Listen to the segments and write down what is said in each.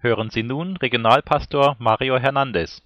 Hören Sie nun Regionalpastor Mario Hernandez.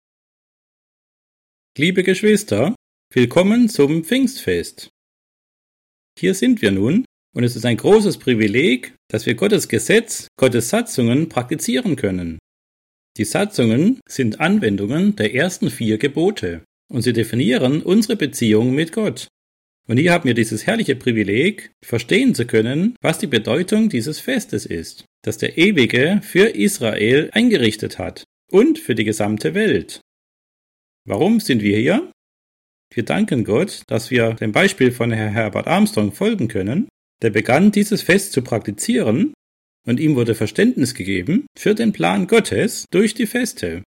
Liebe Geschwister, willkommen zum Pfingstfest. Hier sind wir nun und es ist ein großes Privileg, dass wir Gottes Gesetz, Gottes Satzungen praktizieren können. Die Satzungen sind Anwendungen der ersten 4 Gebote und sie definieren unsere Beziehung mit Gott. Und hier haben wir dieses herrliche Privileg, verstehen zu können, was die Bedeutung dieses Festes ist, das der Ewige für Israel eingerichtet hat und für die gesamte Welt. Warum sind wir hier? Wir danken Gott, dass wir dem Beispiel von Herrn Herbert Armstrong folgen können, der begann, dieses Fest zu praktizieren und ihm wurde Verständnis gegeben für den Plan Gottes durch die Feste.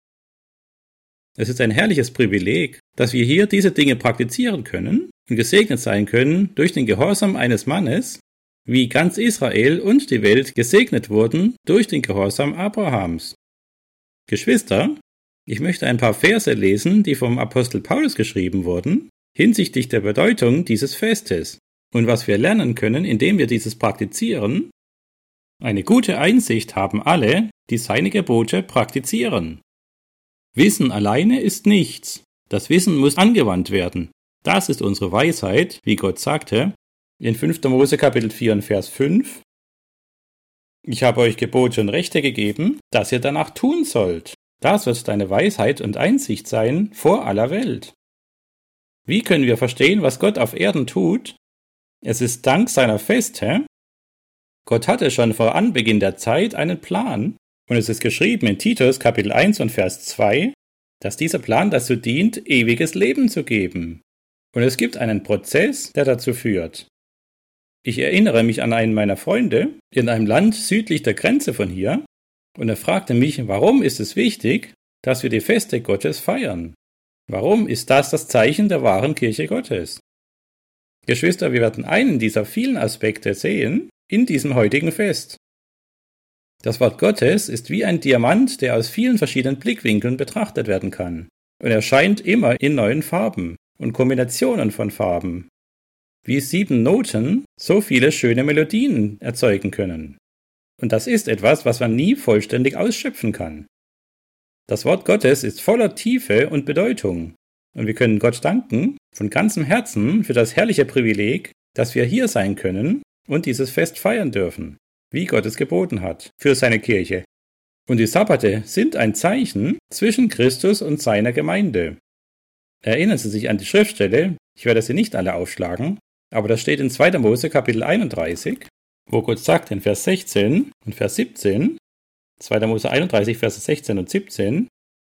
Es ist ein herrliches Privileg, dass wir hier diese Dinge praktizieren können und gesegnet sein können durch den Gehorsam eines Mannes, wie ganz Israel und die Welt gesegnet wurden durch den Gehorsam Abrahams. Geschwister, ich möchte ein paar Verse lesen, die vom Apostel Paulus geschrieben wurden, hinsichtlich der Bedeutung dieses Festes und was wir lernen können, indem wir dieses praktizieren. Eine gute Einsicht haben alle, die seine Gebote praktizieren. Wissen alleine ist nichts. Das Wissen muss angewandt werden. Das ist unsere Weisheit, wie Gott sagte, in 5. Mose Kapitel 4 und Vers 5. Ich habe euch Gebote und Rechte gegeben, dass ihr danach tun sollt. Das wird deine Weisheit und Einsicht sein vor aller Welt. Wie können wir verstehen, was Gott auf Erden tut? Es ist dank seiner Feste. Gott hatte schon vor Anbeginn der Zeit einen Plan, und es ist geschrieben in Titus Kapitel 1 und Vers 2, dass dieser Plan dazu dient, ewiges Leben zu geben. Und es gibt einen Prozess, der dazu führt. Ich erinnere mich an einen meiner Freunde in einem Land südlich der Grenze von hier, und er fragte mich, warum ist es wichtig, dass wir die Feste Gottes feiern? Warum ist das Zeichen der wahren Kirche Gottes? Geschwister, wir werden einen dieser vielen Aspekte sehen in diesem heutigen Fest. Das Wort Gottes ist wie ein Diamant, der aus vielen verschiedenen Blickwinkeln betrachtet werden kann. Und er scheint immer in neuen Farben und Kombinationen von Farben. Wie 7 Noten so viele schöne Melodien erzeugen können. Und das ist etwas, was man nie vollständig ausschöpfen kann. Das Wort Gottes ist voller Tiefe und Bedeutung. Und wir können Gott danken von ganzem Herzen für das herrliche Privileg, dass wir hier sein können und dieses Fest feiern dürfen, wie Gott es geboten hat, für seine Kirche. Und die Sabbate sind ein Zeichen zwischen Christus und seiner Gemeinde. Erinnern Sie sich an die Schriftstelle, ich werde sie nicht alle aufschlagen, aber das steht in 2. Mose Kapitel 31, wo Gott sagt in Vers 16 und Vers 17, 2. Mose 31, Verse 16 und 17,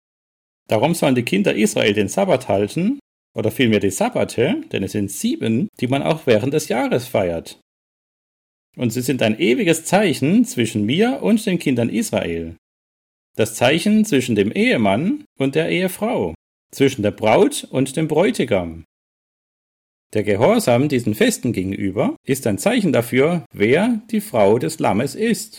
darum sollen die Kinder Israel den Sabbat halten, oder vielmehr die Sabbate, denn es sind 7, die man auch während des Jahres feiert. Und sie sind ein ewiges Zeichen zwischen mir und den Kindern Israel. Das Zeichen zwischen dem Ehemann und der Ehefrau, zwischen der Braut und dem Bräutigam. Der Gehorsam diesen Festen gegenüber ist ein Zeichen dafür, wer die Frau des Lammes ist.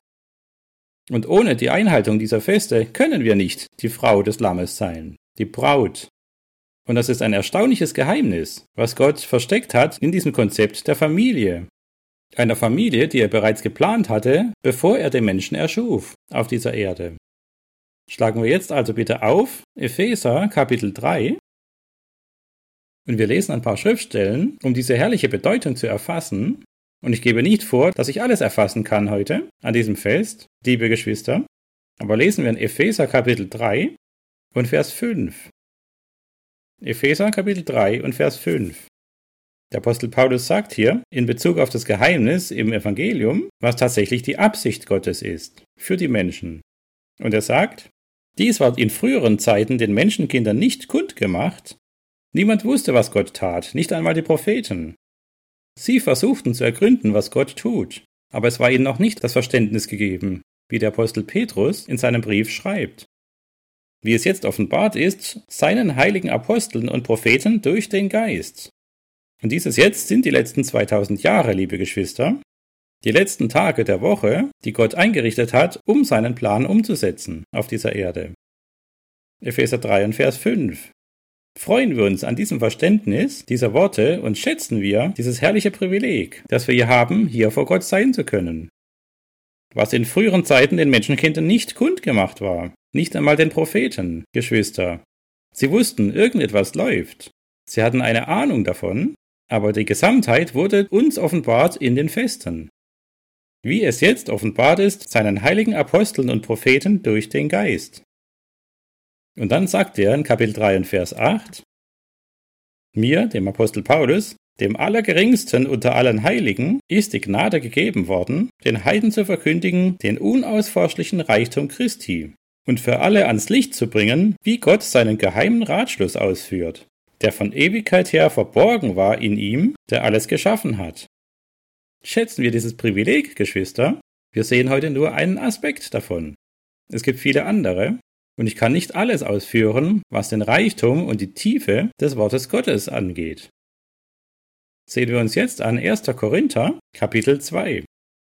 Und ohne die Einhaltung dieser Feste können wir nicht die Frau des Lammes sein, die Braut. Und das ist ein erstaunliches Geheimnis, was Gott versteckt hat in diesem Konzept der Familie. Einer Familie, die er bereits geplant hatte, bevor er den Menschen erschuf auf dieser Erde. Schlagen wir jetzt also bitte auf Epheser Kapitel 3 und wir lesen ein paar Schriftstellen, um diese herrliche Bedeutung zu erfassen. Und ich gebe nicht vor, dass ich alles erfassen kann heute an diesem Fest, liebe Geschwister, aber lesen wir in Epheser Kapitel 3 und Vers 5. Epheser Kapitel 3 und Vers 5. Der Apostel Paulus sagt hier in Bezug auf das Geheimnis im Evangelium, was tatsächlich die Absicht Gottes ist für die Menschen. Und er sagt, dies war in früheren Zeiten den Menschenkindern nicht kundgemacht. Niemand wusste, was Gott tat, nicht einmal die Propheten. Sie versuchten zu ergründen, was Gott tut, aber es war ihnen noch nicht das Verständnis gegeben, wie der Apostel Petrus in seinem Brief schreibt. Wie es jetzt offenbart ist, seinen heiligen Aposteln und Propheten durch den Geist. Und dieses jetzt sind die letzten 2000 Jahre, liebe Geschwister, die letzten Tage der Woche, die Gott eingerichtet hat, um seinen Plan umzusetzen auf dieser Erde. Epheser 3 und Vers 5. Freuen wir uns an diesem Verständnis dieser Worte und schätzen wir dieses herrliche Privileg, das wir hier haben, hier vor Gott sein zu können. was in früheren Zeiten den Menschenkindern nicht kundgemacht war, nicht einmal den Propheten, Geschwister. Sie wussten, irgendetwas läuft. Sie hatten eine Ahnung davon, aber die Gesamtheit wurde uns offenbart in den Festen. Wie es jetzt offenbart ist, seinen heiligen Aposteln und Propheten durch den Geist. Und dann sagt er in Kapitel 3 und Vers 8, mir, dem Apostel Paulus, dem Allergeringsten unter allen Heiligen, ist die Gnade gegeben worden, den Heiden zu verkündigen, den unausforschlichen Reichtum Christi und für alle ans Licht zu bringen, wie Gott seinen geheimen Ratschluss ausführt, der von Ewigkeit her verborgen war in ihm, der alles geschaffen hat. Schätzen wir dieses Privileg, Geschwister? Wir sehen heute nur einen Aspekt davon. Es gibt viele andere, und ich kann nicht alles ausführen, was den Reichtum und die Tiefe des Wortes Gottes angeht. Sehen wir uns jetzt an 1. Korinther, Kapitel 2.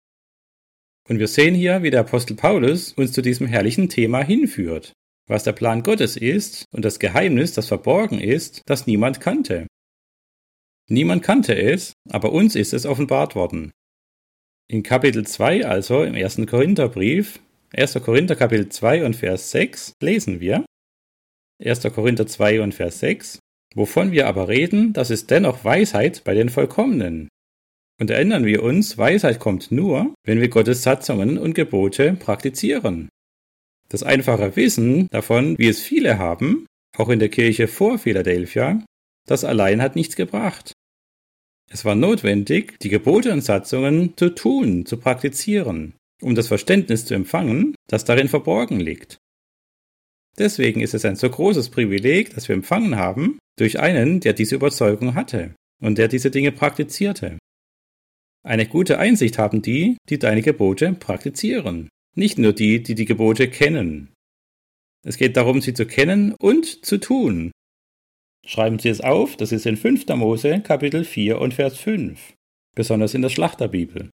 Und wir sehen hier, wie der Apostel Paulus uns zu diesem herrlichen Thema hinführt, was der Plan Gottes ist und das Geheimnis, das verborgen ist, das niemand kannte. Niemand kannte es, aber uns ist es offenbart worden. In Kapitel 2, also im 1. Korintherbrief, 1. Korinther Kapitel 2 und Vers 6 lesen wir, 1. Korinther 2 und Vers 6, wovon wir aber reden, das ist dennoch Weisheit bei den Vollkommenen. Und erinnern wir uns, Weisheit kommt nur, wenn wir Gottes Satzungen und Gebote praktizieren. Das einfache Wissen davon, wie es viele haben, auch in der Kirche vor Philadelphia, das allein hat nichts gebracht. Es war notwendig, die Gebote und Satzungen zu tun, zu praktizieren, um das Verständnis zu empfangen, das darin verborgen liegt. Deswegen ist es ein so großes Privileg, das wir empfangen haben, durch einen, der diese Überzeugung hatte und der diese Dinge praktizierte. Eine gute Einsicht haben die, die deine Gebote praktizieren, nicht nur die, die die Gebote kennen. Es geht darum, sie zu kennen und zu tun. Schreiben Sie es auf, das ist in 5. Mose, Kapitel 4 und Vers 5, besonders in der Schlachterbibel.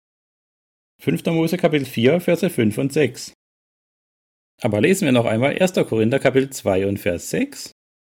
5. Mose Kapitel 4, Verse 5 und 6. Aber lesen wir noch einmal 1. Korinther Kapitel 2 und Vers 6.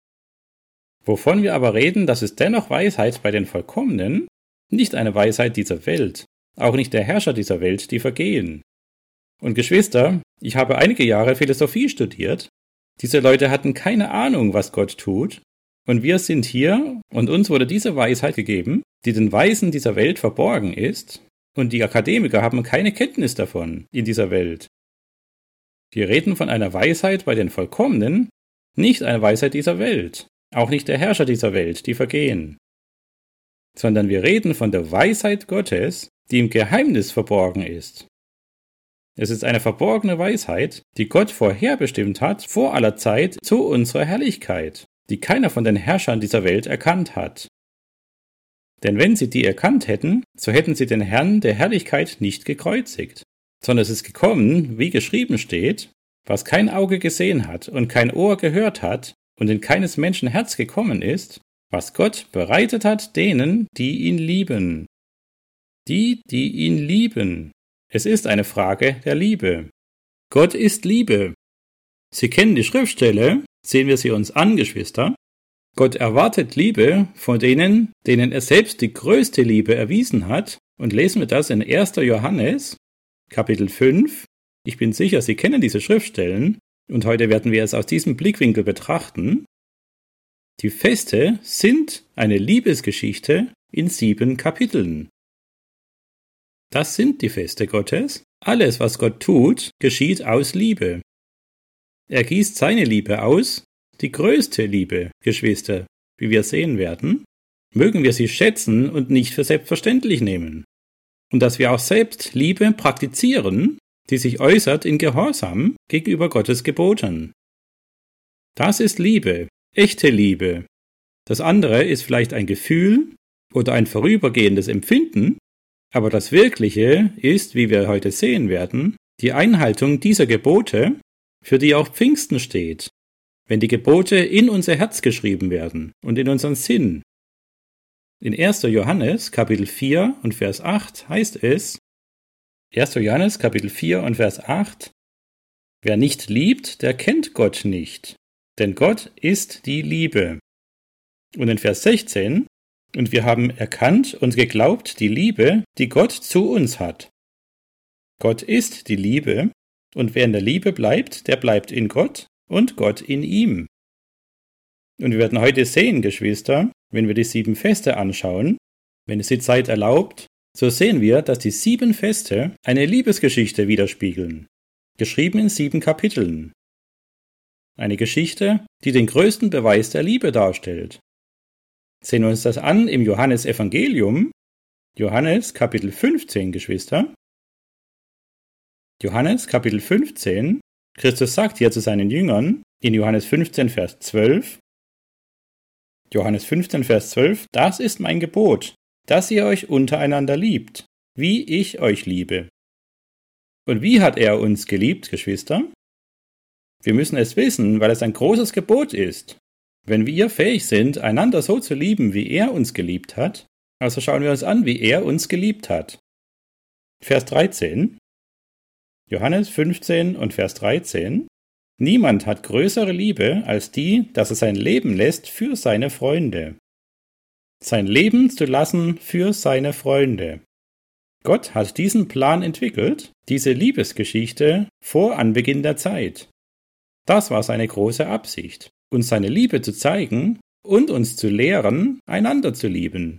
Wovon wir aber reden, das ist dennoch Weisheit bei den Vollkommenen, nicht eine Weisheit dieser Welt, auch nicht der Herrscher dieser Welt, die vergehen. Und Geschwister, ich habe einige Jahre Philosophie studiert. Diese Leute hatten keine Ahnung, was Gott tut. Und wir sind hier und uns wurde diese Weisheit gegeben, die den Weisen dieser Welt verborgen ist. Und die Akademiker haben keine Kenntnis davon in dieser Welt. Wir reden von einer Weisheit bei den Vollkommenen, nicht eine Weisheit dieser Welt, auch nicht der Herrscher dieser Welt, die vergehen. Sondern wir reden von der Weisheit Gottes, die im Geheimnis verborgen ist. Es ist eine verborgene Weisheit, die Gott vorherbestimmt hat, vor aller Zeit zu unserer Herrlichkeit, die keiner von den Herrschern dieser Welt erkannt hat. Denn wenn sie die erkannt hätten, so hätten sie den Herrn der Herrlichkeit nicht gekreuzigt, sondern es ist gekommen, wie geschrieben steht, was kein Auge gesehen hat und kein Ohr gehört hat und in keines Menschen Herz gekommen ist, was Gott bereitet hat denen, die ihn lieben. Die ihn lieben. Es ist eine Frage der Liebe. Gott ist Liebe. Sie kennen die Schriftstelle, sehen wir sie uns an, Geschwister. Gott erwartet Liebe von denen, denen er selbst die größte Liebe erwiesen hat. Und lesen wir das in 1. Johannes, Kapitel 5. Ich bin sicher, Sie kennen diese Schriftstellen. Und heute werden wir es aus diesem Blickwinkel betrachten. Die Feste sind eine Liebesgeschichte in 7 Kapiteln. Das sind die Feste Gottes. Alles, was Gott tut, geschieht aus Liebe. Er gießt seine Liebe aus, die größte Liebe, Geschwister, wie wir sehen werden. Mögen wir sie schätzen und nicht für selbstverständlich nehmen. Und dass wir auch selbst Liebe praktizieren, die sich äußert in Gehorsam gegenüber Gottes Geboten. Das ist Liebe, echte Liebe. Das andere ist vielleicht ein Gefühl oder ein vorübergehendes Empfinden, aber das Wirkliche ist, wie wir heute sehen werden, die Einhaltung dieser Gebote, für die auch Pfingsten steht, wenn die Gebote in unser Herz geschrieben werden und in unseren Sinn. In 1. Johannes, Kapitel 4 und Vers 8 heißt es, 1. Johannes, Kapitel 4 und Vers 8, wer nicht liebt, der kennt Gott nicht, denn Gott ist die Liebe. Und in Vers 16, und wir haben erkannt und geglaubt die Liebe, die Gott zu uns hat. Gott ist die Liebe, und wer in der Liebe bleibt, der bleibt in Gott und Gott in ihm. Und wir werden heute sehen, Geschwister, wenn wir die 7 Feste anschauen, wenn es die Zeit erlaubt, so sehen wir, dass die 7 Feste eine Liebesgeschichte widerspiegeln, geschrieben in 7 Kapiteln. Eine Geschichte, die den größten Beweis der Liebe darstellt. Sehen wir uns das an im Johannesevangelium, Johannes Kapitel 15, Geschwister. Johannes Kapitel 15, Christus sagt hier zu seinen Jüngern in Johannes 15, Vers 12, Johannes 15, Vers 12, das ist mein Gebot, dass ihr euch untereinander liebt, wie ich euch liebe. Und wie hat er uns geliebt, Geschwister? Wir müssen es wissen, weil es ein großes Gebot ist. Wenn wir fähig sind, einander so zu lieben, wie er uns geliebt hat, also schauen wir uns an, wie er uns geliebt hat. Vers 13, Johannes 15 und Vers 13, niemand hat größere Liebe als die, dass er sein Leben lässt für seine Freunde. Sein Leben zu lassen für seine Freunde. Gott hat diesen Plan entwickelt, diese Liebesgeschichte vor Anbeginn der Zeit. Das war seine große Absicht, uns seine Liebe zu zeigen und uns zu lehren, einander zu lieben.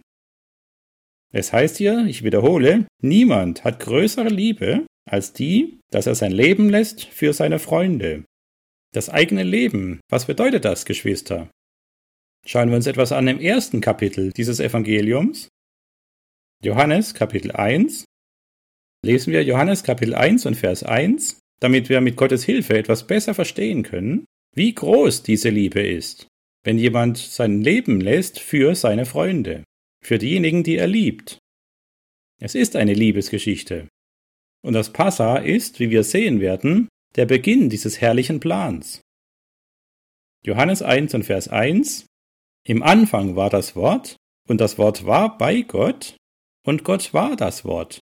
Es heißt hier, ich wiederhole, niemand hat größere Liebe als die, dass er sein Leben lässt für seine Freunde. Das eigene Leben, was bedeutet das, Geschwister? Schauen wir uns etwas an im 1. Kapitel dieses Evangeliums. Johannes Kapitel 1. Lesen wir Johannes Kapitel 1 und Vers 1, damit wir mit Gottes Hilfe etwas besser verstehen können, wie groß diese Liebe ist, wenn jemand sein Leben lässt für seine Freunde, für diejenigen, die er liebt. Es ist eine Liebesgeschichte. Und das Passa ist, wie wir sehen werden, der Beginn dieses herrlichen Plans. Johannes 1 und Vers 1. Im Anfang war das Wort, und das Wort war bei Gott, und Gott war das Wort.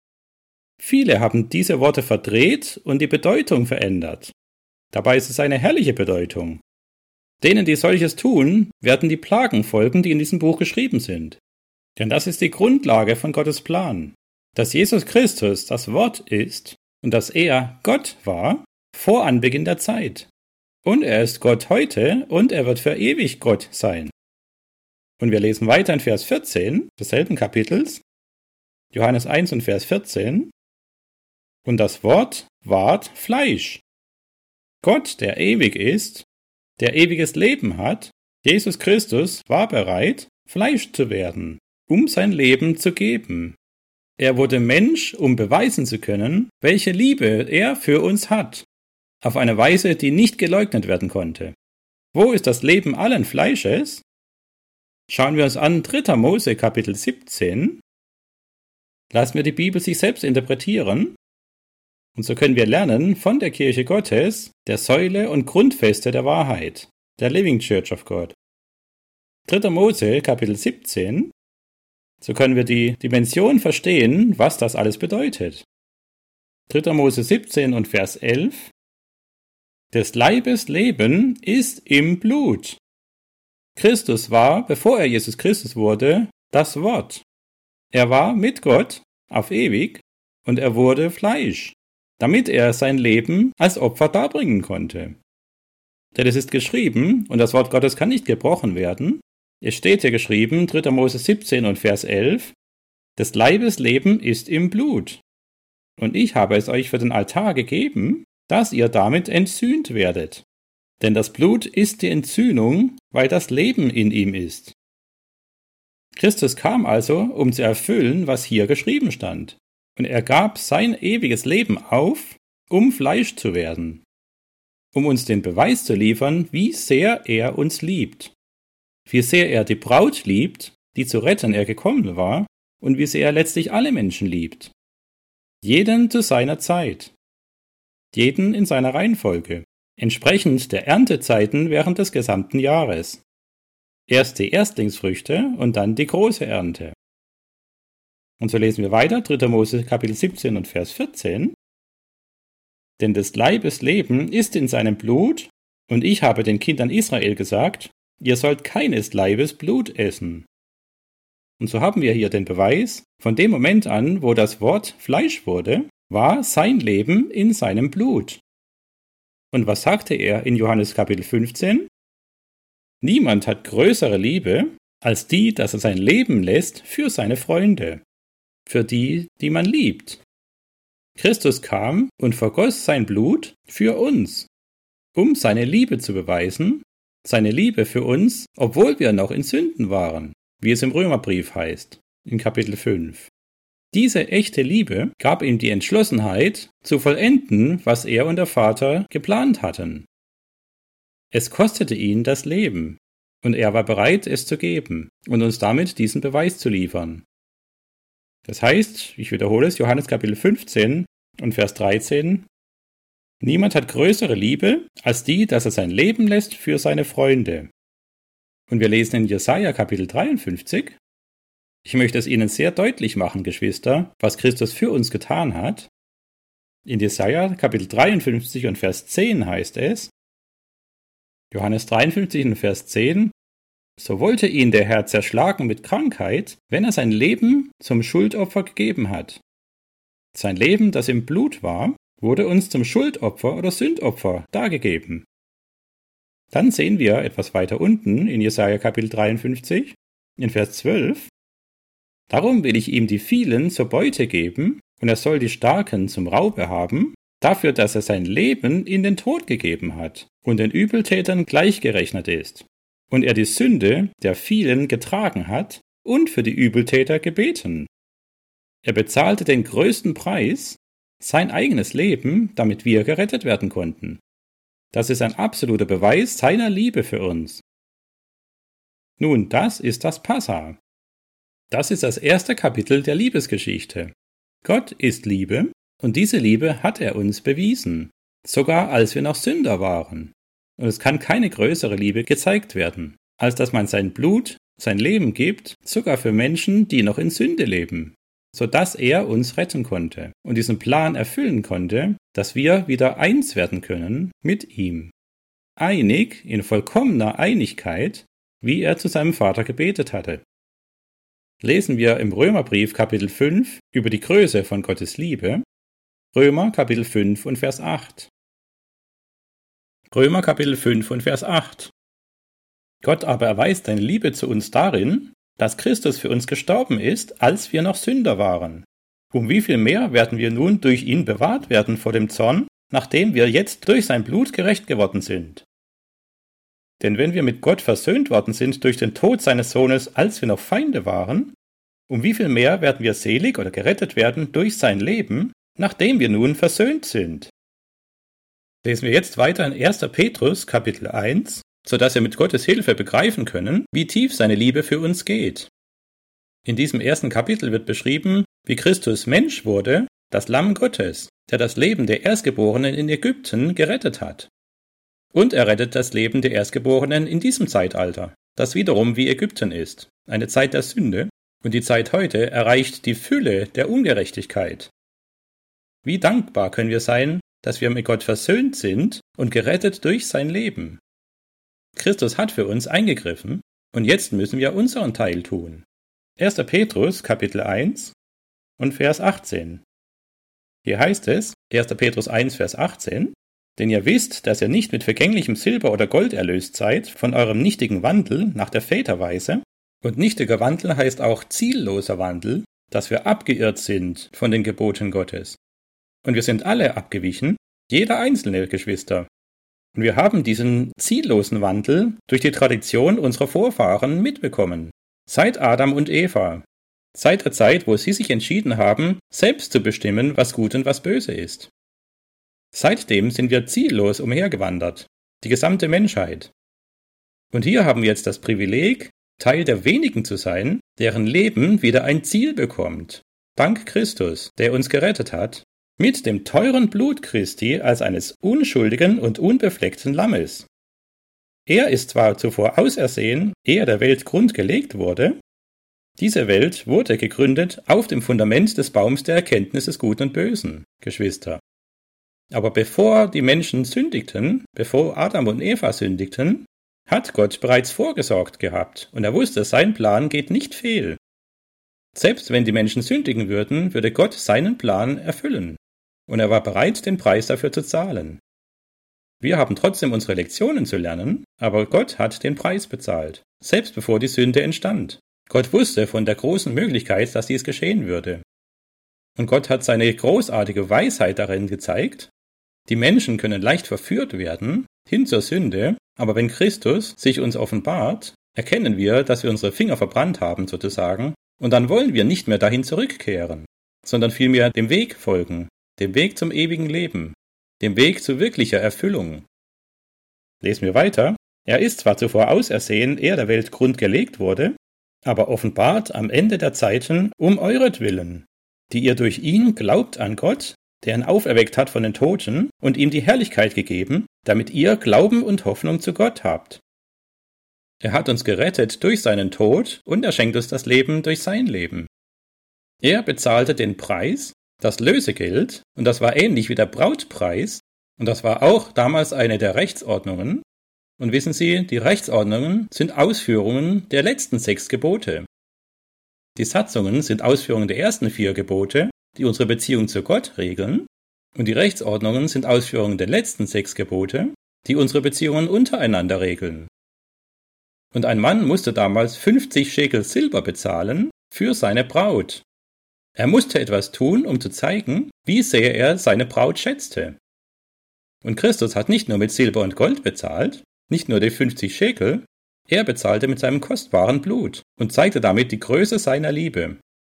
Viele haben diese Worte verdreht und die Bedeutung verändert. Dabei ist es eine herrliche Bedeutung. Denen, die solches tun, werden die Plagen folgen, die in diesem Buch geschrieben sind. Denn das ist die Grundlage von Gottes Plan. Dass Jesus Christus das Wort ist und dass er Gott war vor Anbeginn der Zeit. Und er ist Gott heute und er wird für ewig Gott sein. Und wir lesen weiter in Vers 14 desselben Kapitels, Johannes 1 und Vers 14. Und das Wort ward Fleisch. Gott, der ewig ist, der ewiges Leben hat, Jesus Christus war bereit, Fleisch zu werden, um sein Leben zu geben. Er wurde Mensch, um beweisen zu können, welche Liebe er für uns hat, auf eine Weise, die nicht geleugnet werden konnte. Wo ist das Leben allen Fleisches? Schauen wir uns an 3. Mose Kapitel 17. Lassen wir die Bibel sich selbst interpretieren. Und so können wir lernen von der Kirche Gottes, der Säule und Grundfeste der Wahrheit, der Living Church of God. 3. Mose Kapitel 17. So können wir die Dimension verstehen, was das alles bedeutet. 3. Mose 17 und Vers 11. Des Leibes Leben ist im Blut. Christus war, bevor er Jesus Christus wurde, das Wort. Er war mit Gott auf ewig und er wurde Fleisch, damit er sein Leben als Opfer darbringen konnte. Denn es ist geschrieben, und das Wort Gottes kann nicht gebrochen werden, es steht hier geschrieben, 3. Mose 17 und Vers 11, des Leibes Leben ist im Blut. Und ich habe es euch für den Altar gegeben, dass ihr damit entsühnt werdet. Denn das Blut ist die Entsühnung, weil das Leben in ihm ist. Christus kam also, um zu erfüllen, was hier geschrieben stand. Und er gab sein ewiges Leben auf, um Fleisch zu werden. Um uns den Beweis zu liefern, wie sehr er uns liebt. Wie sehr er die Braut liebt, die zu retten er gekommen war, und wie sehr er letztlich alle Menschen liebt. Jeden zu seiner Zeit. Jeden in seiner Reihenfolge, entsprechend der Erntezeiten während des gesamten Jahres. Erst die Erstlingsfrüchte und dann die große Ernte. Und so lesen wir weiter, 3. Mose Kapitel 17 und Vers 14. Denn des Leibes Leben ist in seinem Blut, und ich habe den Kindern Israel gesagt, ihr sollt keines Leibes Blut essen. Und so haben wir hier den Beweis, von dem Moment an, wo das Wort Fleisch wurde, war sein Leben in seinem Blut. Und was sagte er in Johannes Kapitel 15? Niemand hat größere Liebe als die, dass er sein Leben lässt für seine Freunde, für die, die man liebt. Christus kam und vergoss sein Blut für uns, um seine Liebe zu beweisen, seine Liebe für uns, obwohl wir noch in Sünden waren, wie es im Römerbrief heißt, in Kapitel 5. Diese echte Liebe gab ihm die Entschlossenheit, zu vollenden, was er und der Vater geplant hatten. Es kostete ihn das Leben, und er war bereit, es zu geben und uns damit diesen Beweis zu liefern. Das heißt, ich wiederhole es, Johannes Kapitel 15 und Vers 13, niemand hat größere Liebe als die, dass er sein Leben lässt für seine Freunde. Und wir lesen in Jesaja Kapitel 53, ich möchte es Ihnen sehr deutlich machen, Geschwister, was Christus für uns getan hat. In Jesaja Kapitel 53 und Vers 10 heißt es, Johannes 53 und Vers 10, so wollte ihn der Herr zerschlagen mit Krankheit, wenn er sein Leben zum Schuldopfer gegeben hat. Sein Leben, das im Blut war, wurde uns zum Schuldopfer oder Sündopfer dargegeben. Dann sehen wir etwas weiter unten in Jesaja Kapitel 53, in Vers 12, darum will ich ihm die vielen zur Beute geben, und er soll die Starken zum Raube haben, dafür, dass er sein Leben in den Tod gegeben hat und den Übeltätern gleichgerechnet ist, und er die Sünde der vielen getragen hat und für die Übeltäter gebeten. Er bezahlte den größten Preis, sein eigenes Leben, damit wir gerettet werden konnten. Das ist ein absoluter Beweis seiner Liebe für uns. Nun, das ist das Passa. Das ist das erste Kapitel der Liebesgeschichte. Gott ist Liebe und diese Liebe hat er uns bewiesen, sogar als wir noch Sünder waren. Und es kann keine größere Liebe gezeigt werden, als dass man sein Blut, sein Leben gibt, sogar für Menschen, die noch in Sünde leben, sodass er uns retten konnte und diesen Plan erfüllen konnte, dass wir wieder eins werden können mit ihm. Einig, in vollkommener Einigkeit, wie er zu seinem Vater gebetet hatte. Lesen wir im Römerbrief Kapitel 5 über die Größe von Gottes Liebe. Römer Kapitel 5 und Vers 8. Römer Kapitel 5 und Vers 8. Gott aber erweist seine Liebe zu uns darin, dass Christus für uns gestorben ist, als wir noch Sünder waren. Um wie viel mehr werden wir nun durch ihn bewahrt werden vor dem Zorn, nachdem wir jetzt durch sein Blut gerecht geworden sind? Denn wenn wir mit Gott versöhnt worden sind durch den Tod seines Sohnes, als wir noch Feinde waren, um wie viel mehr werden wir selig oder gerettet werden durch sein Leben, nachdem wir nun versöhnt sind? Lesen wir jetzt weiter in 1. Petrus Kapitel 1, sodass wir mit Gottes Hilfe begreifen können, wie tief seine Liebe für uns geht. In diesem ersten Kapitel wird beschrieben, wie Christus Mensch wurde, das Lamm Gottes, der das Leben der Erstgeborenen in Ägypten gerettet hat. Und er rettet das Leben der Erstgeborenen in diesem Zeitalter, das wiederum wie Ägypten ist, eine Zeit der Sünde, und die Zeit heute erreicht die Fülle der Ungerechtigkeit. Wie dankbar können wir sein, dass wir mit Gott versöhnt sind und gerettet durch sein Leben. Christus hat für uns eingegriffen und jetzt müssen wir unseren Teil tun. 1. Petrus Kapitel 1 und Vers 18. Hier heißt es, 1. Petrus 1, Vers 18, denn ihr wisst, dass ihr nicht mit vergänglichem Silber oder Gold erlöst seid, von eurem nichtigen Wandel nach der Väterweise, und nichtiger Wandel heißt auch zielloser Wandel, dass wir abgeirrt sind von den Geboten Gottes. Und wir sind alle abgewichen, jeder einzelne Geschwister. Und wir haben diesen ziellosen Wandel durch die Tradition unserer Vorfahren mitbekommen, seit Adam und Eva, seit der Zeit, wo sie sich entschieden haben, selbst zu bestimmen, was gut und was böse ist. Seitdem sind wir ziellos umhergewandert, die gesamte Menschheit. Und hier haben wir jetzt das Privileg, Teil der wenigen zu sein, deren Leben wieder ein Ziel bekommt, dank Christus, der uns gerettet hat, mit dem teuren Blut Christi als eines unschuldigen und unbefleckten Lammes. Er ist zwar zuvor ausersehen, ehe der Welt Grund gelegt wurde, diese Welt wurde gegründet auf dem Fundament des Baums der Erkenntnis des Guten und Bösen, Geschwister. Aber bevor die Menschen sündigten, bevor Adam und Eva sündigten, hat Gott bereits vorgesorgt gehabt und er wusste, sein Plan geht nicht fehl. Selbst wenn die Menschen sündigen würden, würde Gott seinen Plan erfüllen. und er war bereit, den Preis dafür zu zahlen. Wir haben trotzdem unsere Lektionen zu lernen, aber Gott hat den Preis bezahlt, selbst bevor die Sünde entstand. Gott wusste von der großen Möglichkeit, dass dies geschehen würde. Und Gott hat seine großartige Weisheit darin gezeigt, die Menschen können leicht verführt werden, hin zur Sünde, aber wenn Christus sich uns offenbart, erkennen wir, dass wir unsere Finger verbrannt haben sozusagen, und dann wollen wir nicht mehr dahin zurückkehren, sondern vielmehr dem Weg folgen, dem Weg zum ewigen Leben, dem Weg zu wirklicher Erfüllung. Lesen wir weiter. Er ist zwar zuvor ausersehen, ehe der Welt Grund gelegt wurde, aber offenbart am Ende der Zeiten um euretwillen, die ihr durch ihn glaubt an Gott, der ihn auferweckt hat von den Toten und ihm die Herrlichkeit gegeben, damit ihr Glauben und Hoffnung zu Gott habt. Er hat uns gerettet durch seinen Tod und er schenkt uns das Leben durch sein Leben. Er bezahlte den Preis, das Lösegeld, und das war ähnlich wie der Brautpreis, und das war auch damals eine der Rechtsordnungen. Und wissen Sie, die Rechtsordnungen sind Ausführungen der letzten 6 Gebote. Die Satzungen sind Ausführungen der ersten 4 Gebote, die unsere Beziehung zu Gott regeln, und die Rechtsordnungen sind Ausführungen der letzten 6 Gebote, die unsere Beziehungen untereinander regeln. Und ein Mann musste damals 50 Schekel Silber bezahlen für seine Braut. Er musste etwas tun, um zu zeigen, wie sehr er seine Braut schätzte. Und Christus hat nicht nur mit Silber und Gold bezahlt, nicht nur die 50 Schekel, er bezahlte mit seinem kostbaren Blut und zeigte damit die Größe seiner Liebe.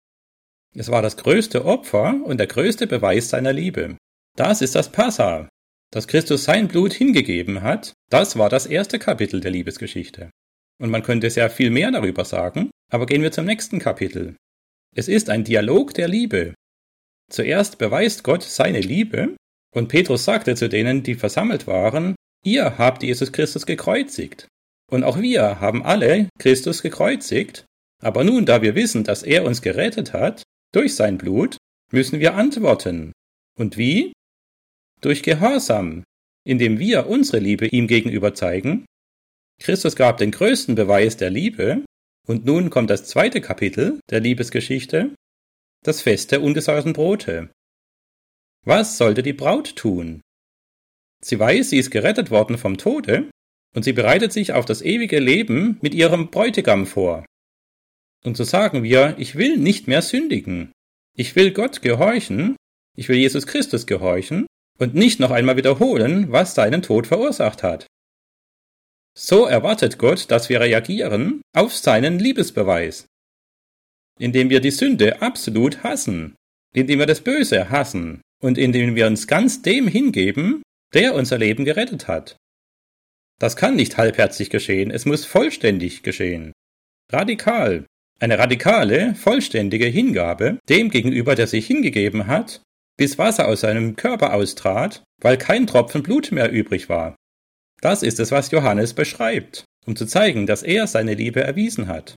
Es war das größte Opfer und der größte Beweis seiner Liebe. Das ist das Passa, dass Christus sein Blut hingegeben hat, das war das erste Kapitel der Liebesgeschichte. Und man könnte sehr viel mehr darüber sagen, aber gehen wir zum nächsten Kapitel. Es ist ein Dialog der Liebe. Zuerst beweist Gott seine Liebe, und Petrus sagte zu denen, die versammelt waren, ihr habt Jesus Christus gekreuzigt. Und auch wir haben alle Christus gekreuzigt, aber nun, da wir wissen, dass er uns gerettet hat, durch sein Blut, müssen wir antworten. Und wie? Durch Gehorsam, indem wir unsere Liebe ihm gegenüber zeigen. Christus gab den größten Beweis der Liebe, und nun kommt das zweite Kapitel der Liebesgeschichte, das Fest der ungesäuerten Brote. Was sollte die Braut tun? Sie weiß, sie ist gerettet worden vom Tode, und sie bereitet sich auf das ewige Leben mit ihrem Bräutigam vor. Und so sagen wir, ich will nicht mehr sündigen. Ich will Gott gehorchen, ich will Jesus Christus gehorchen und nicht noch einmal wiederholen, was seinen Tod verursacht hat. So erwartet Gott, dass wir reagieren auf seinen Liebesbeweis, indem wir die Sünde absolut hassen, indem wir das Böse hassen und indem wir uns ganz dem hingeben, der unser Leben gerettet hat. Das kann nicht halbherzig geschehen, es muss vollständig geschehen. Radikal. Eine radikale, vollständige Hingabe dem gegenüber, der sich hingegeben hat, bis Wasser aus seinem Körper austrat, weil kein Tropfen Blut mehr übrig war. Das ist es, was Johannes beschreibt, um zu zeigen, dass er seine Liebe erwiesen hat.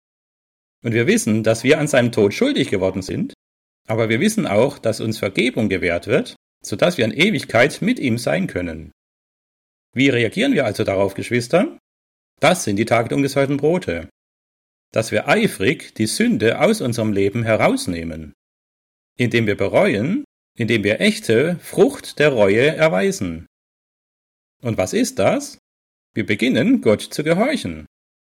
Und wir wissen, dass wir an seinem Tod schuldig geworden sind, aber wir wissen auch, dass uns Vergebung gewährt wird, sodass wir in Ewigkeit mit ihm sein können. Wie reagieren wir also darauf, Geschwister? Das sind die Tage der ungesäuerten Brote. Dass wir eifrig die Sünde aus unserem Leben herausnehmen, indem wir bereuen, indem wir echte Frucht der Reue erweisen. Und was ist das? Wir beginnen, Gott zu gehorchen.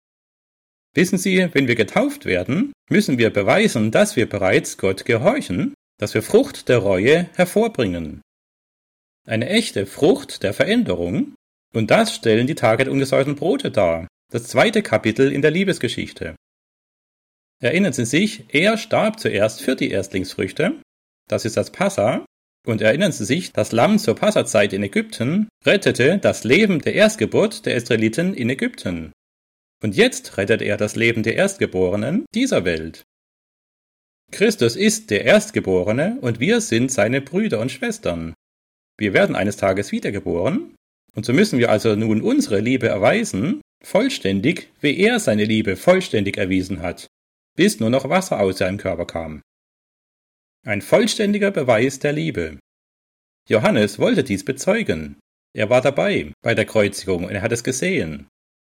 Wissen Sie, wenn wir getauft werden, müssen wir beweisen, dass wir bereits Gott gehorchen, dass wir Frucht der Reue hervorbringen. Eine echte Frucht der Veränderung, und das stellen die Tage der ungesäuerten Brote dar, das zweite Kapitel in der Liebesgeschichte. Erinnern Sie sich, er starb zuerst für die Erstlingsfrüchte, das ist das Passa, und erinnern Sie sich, das Lamm zur Passazeit in Ägypten rettete das Leben der Erstgeburt der Israeliten in Ägypten. Und jetzt rettet er das Leben der Erstgeborenen dieser Welt. Christus ist der Erstgeborene und wir sind seine Brüder und Schwestern. Wir werden eines Tages wiedergeboren, und so müssen wir also nun unsere Liebe erweisen, vollständig, wie er seine Liebe vollständig erwiesen hat, bis nur noch Wasser aus seinem Körper kam. Ein vollständiger Beweis der Liebe. Johannes wollte dies bezeugen. Er war dabei bei der Kreuzigung und er hat es gesehen.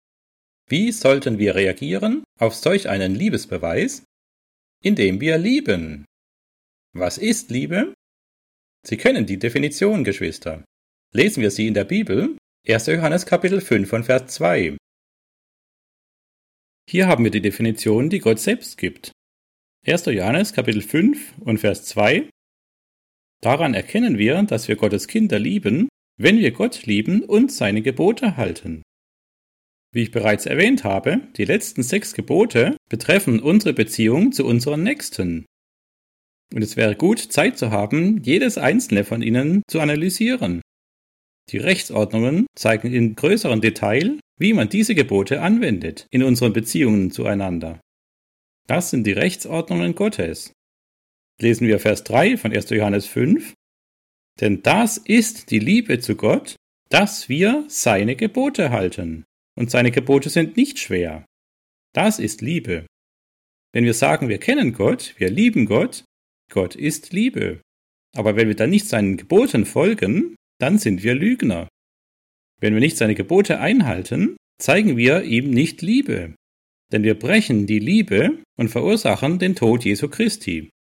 Wie sollten wir reagieren auf solch einen Liebesbeweis? Indem wir lieben. Was ist Liebe? Sie kennen die Definition, Geschwister. Lesen wir sie in der Bibel, 1. Johannes Kapitel 5 und Vers 2. Hier haben wir die Definition, die Gott selbst gibt. 1. Johannes Kapitel 5 und Vers 2. Daran erkennen wir, dass wir Gottes Kinder lieben, wenn wir Gott lieben und seine Gebote halten. Wie ich bereits erwähnt habe, die letzten 6 Gebote betreffen unsere Beziehung zu unseren Nächsten. Und es wäre gut, Zeit zu haben, jedes einzelne von ihnen zu analysieren. Die Rechtsordnungen zeigen in größerem Detail, wie man diese Gebote anwendet in unseren Beziehungen zueinander. Das sind die Rechtsordnungen Gottes. Lesen wir Vers 3 von 1. Johannes 5. Denn das ist die Liebe zu Gott, dass wir seine Gebote halten. Und seine Gebote sind nicht schwer. Das ist Liebe. Wenn wir sagen, wir kennen Gott, wir lieben Gott, Gott ist Liebe. Aber wenn wir dann nicht seinen Geboten folgen, dann sind wir Lügner. Wenn wir nicht seine Gebote einhalten, zeigen wir ihm nicht Liebe. Denn wir brechen die Liebe und verursachen den Tod Jesu Christi.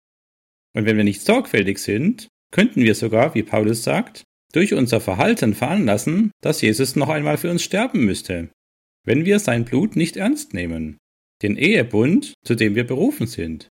Und wenn wir nicht sorgfältig sind, könnten wir sogar, wie Paulus sagt, durch unser Verhalten veranlassen, dass Jesus noch einmal für uns sterben müsste, wenn wir sein Blut nicht ernst nehmen, den Ehebund, zu dem wir berufen sind.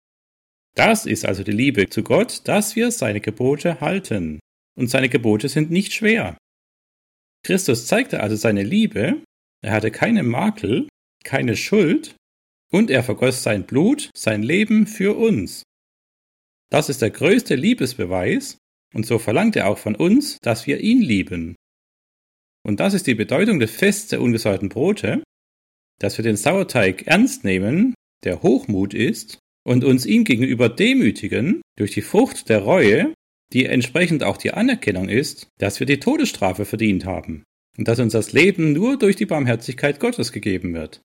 Das ist also die Liebe zu Gott, dass wir seine Gebote halten. Und seine Gebote sind nicht schwer. Christus zeigte also seine Liebe, er hatte keinen Makel, keine Schuld und er vergoss sein Blut, sein Leben für uns. Das ist der größte Liebesbeweis und so verlangt er auch von uns, dass wir ihn lieben. Und das ist die Bedeutung des Fests der ungesäuerten Brote, dass wir den Sauerteig ernst nehmen, der Hochmut ist, und uns ihm gegenüber demütigen durch die Frucht der Reue, die entsprechend auch die Anerkennung ist, dass wir die Todesstrafe verdient haben und dass uns das Leben nur durch die Barmherzigkeit Gottes gegeben wird.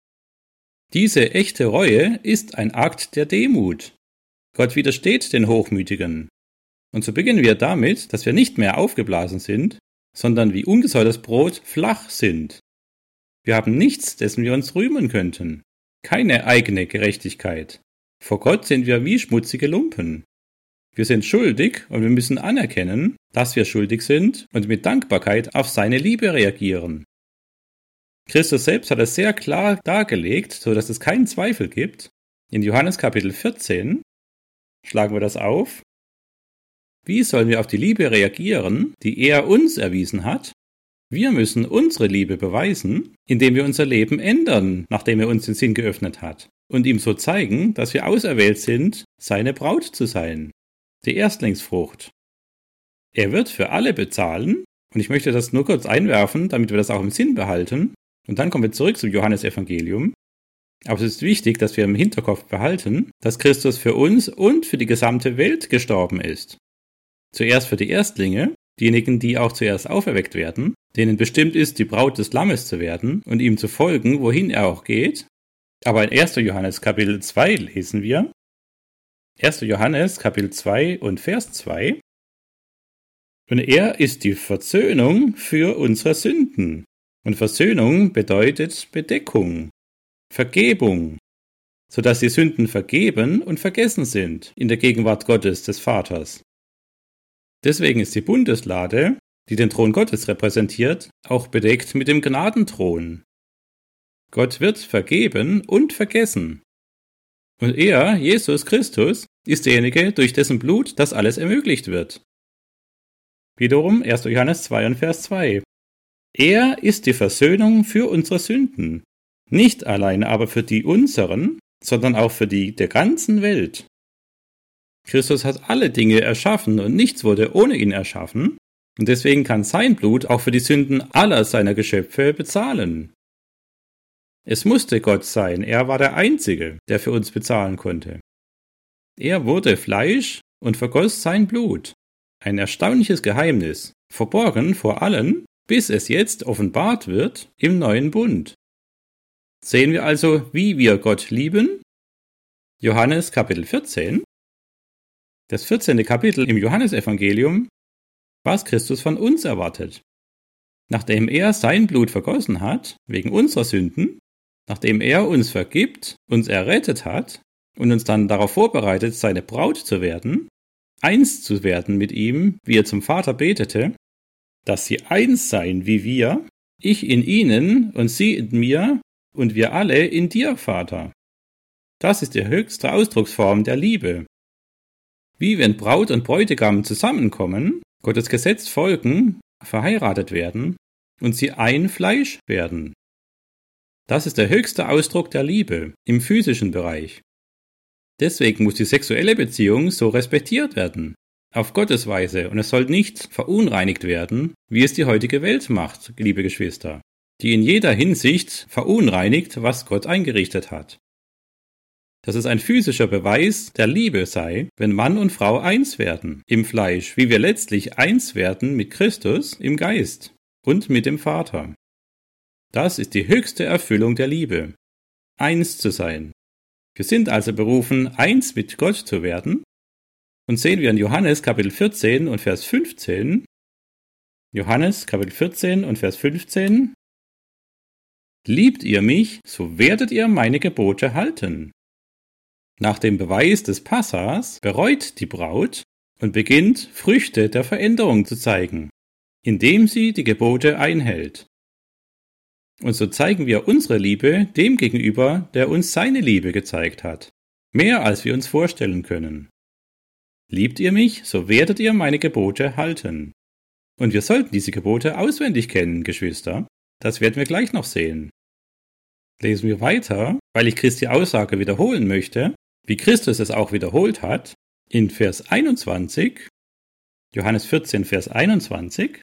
Diese echte Reue ist ein Akt der Demut. Gott widersteht den Hochmütigen. Und so beginnen wir damit, dass wir nicht mehr aufgeblasen sind, sondern wie ungesäuertes Brot flach sind. Wir haben nichts, dessen wir uns rühmen könnten. Keine eigene Gerechtigkeit. Vor Gott sind wir wie schmutzige Lumpen. Wir sind schuldig und wir müssen anerkennen, dass wir schuldig sind und mit Dankbarkeit auf seine Liebe reagieren. Christus selbst hat es sehr klar dargelegt, so dass es keinen Zweifel gibt. In Johannes Kapitel 14 schlagen wir das auf. Wie sollen wir auf die Liebe reagieren, die er uns erwiesen hat? Wir müssen unsere Liebe beweisen, indem wir unser Leben ändern, nachdem er uns den Sinn geöffnet hat, und ihm so zeigen, dass wir auserwählt sind, seine Braut zu sein. Die Erstlingsfrucht. Er wird für alle bezahlen, und ich möchte das nur kurz einwerfen, damit wir das auch im Sinn behalten, und dann kommen wir zurück zum Johannesevangelium. Aber es ist wichtig, dass wir im Hinterkopf behalten, dass Christus für uns und für die gesamte Welt gestorben ist. Zuerst für die Erstlinge, diejenigen, die auch zuerst auferweckt werden, denen bestimmt ist, die Braut des Lammes zu werden und ihm zu folgen, wohin er auch geht. Aber in 1. Johannes Kapitel 2 lesen wir, 1. Johannes Kapitel 2 und Vers 2. Und er ist die Versöhnung für unsere Sünden. Und Versöhnung bedeutet Bedeckung, Vergebung, sodass die Sünden vergeben und vergessen sind in der Gegenwart Gottes des Vaters. Deswegen ist die Bundeslade, die den Thron Gottes repräsentiert, auch bedeckt mit dem Gnadenthron. Gott wird vergeben und vergessen. Und er, Jesus Christus, ist derjenige, durch dessen Blut das alles ermöglicht wird. Wiederum 1. Johannes 2 und Vers 2. Er ist die Versöhnung für unsere Sünden, nicht allein aber für die unseren, sondern auch für die der ganzen Welt. Christus hat alle Dinge erschaffen und nichts wurde ohne ihn erschaffen, und deswegen kann sein Blut auch für die Sünden aller seiner Geschöpfe bezahlen. Es musste Gott sein, er war der Einzige, der für uns bezahlen konnte. Er wurde Fleisch und vergoss sein Blut. Ein erstaunliches Geheimnis, verborgen vor allen, bis es jetzt offenbart wird im neuen Bund. Sehen wir also, wie wir Gott lieben? Johannes Kapitel 14. Das 14. Kapitel im Johannesevangelium, was Christus von uns erwartet. Nachdem er sein Blut vergossen hat, wegen unserer Sünden, nachdem er uns vergibt, uns errettet hat und uns dann darauf vorbereitet, seine Braut zu werden, eins zu werden mit ihm, wie er zum Vater betete, dass sie eins seien wie wir, ich in ihnen und sie in mir und wir alle in dir, Vater. Das ist die höchste Ausdrucksform der Liebe. Wie wenn Braut und Bräutigam zusammenkommen, Gottes Gesetz folgen, verheiratet werden und sie ein Fleisch werden. Das ist der höchste Ausdruck der Liebe im physischen Bereich. Deswegen muss die sexuelle Beziehung so respektiert werden, auf Gottes Weise, und es soll nicht verunreinigt werden, wie es die heutige Welt macht, liebe Geschwister, die in jeder Hinsicht verunreinigt, was Gott eingerichtet hat. Dass es ein physischer Beweis der Liebe sei, wenn Mann und Frau eins werden im Fleisch, wie wir letztlich eins werden mit Christus im Geist und mit dem Vater. Das ist die höchste Erfüllung der Liebe, eins zu sein. Wir sind also berufen, eins mit Gott zu werden, und sehen wir in Johannes Kapitel 14 und Vers 15, Johannes Kapitel 14 und Vers 15, Liebt ihr mich, so werdet ihr meine Gebote halten. Nach dem Beweis des Passas bereut die Braut und beginnt, Früchte der Veränderung zu zeigen, indem sie die Gebote einhält. Und so zeigen wir unsere Liebe dem gegenüber, der uns seine Liebe gezeigt hat, mehr als wir uns vorstellen können. Liebt ihr mich, so werdet ihr meine Gebote halten. Und wir sollten diese Gebote auswendig kennen, Geschwister. Das werden wir gleich noch sehen. Lesen wir weiter, weil ich Christi Aussage wiederholen möchte, wie Christus es auch wiederholt hat, in Vers 21, Johannes 14, Vers 21.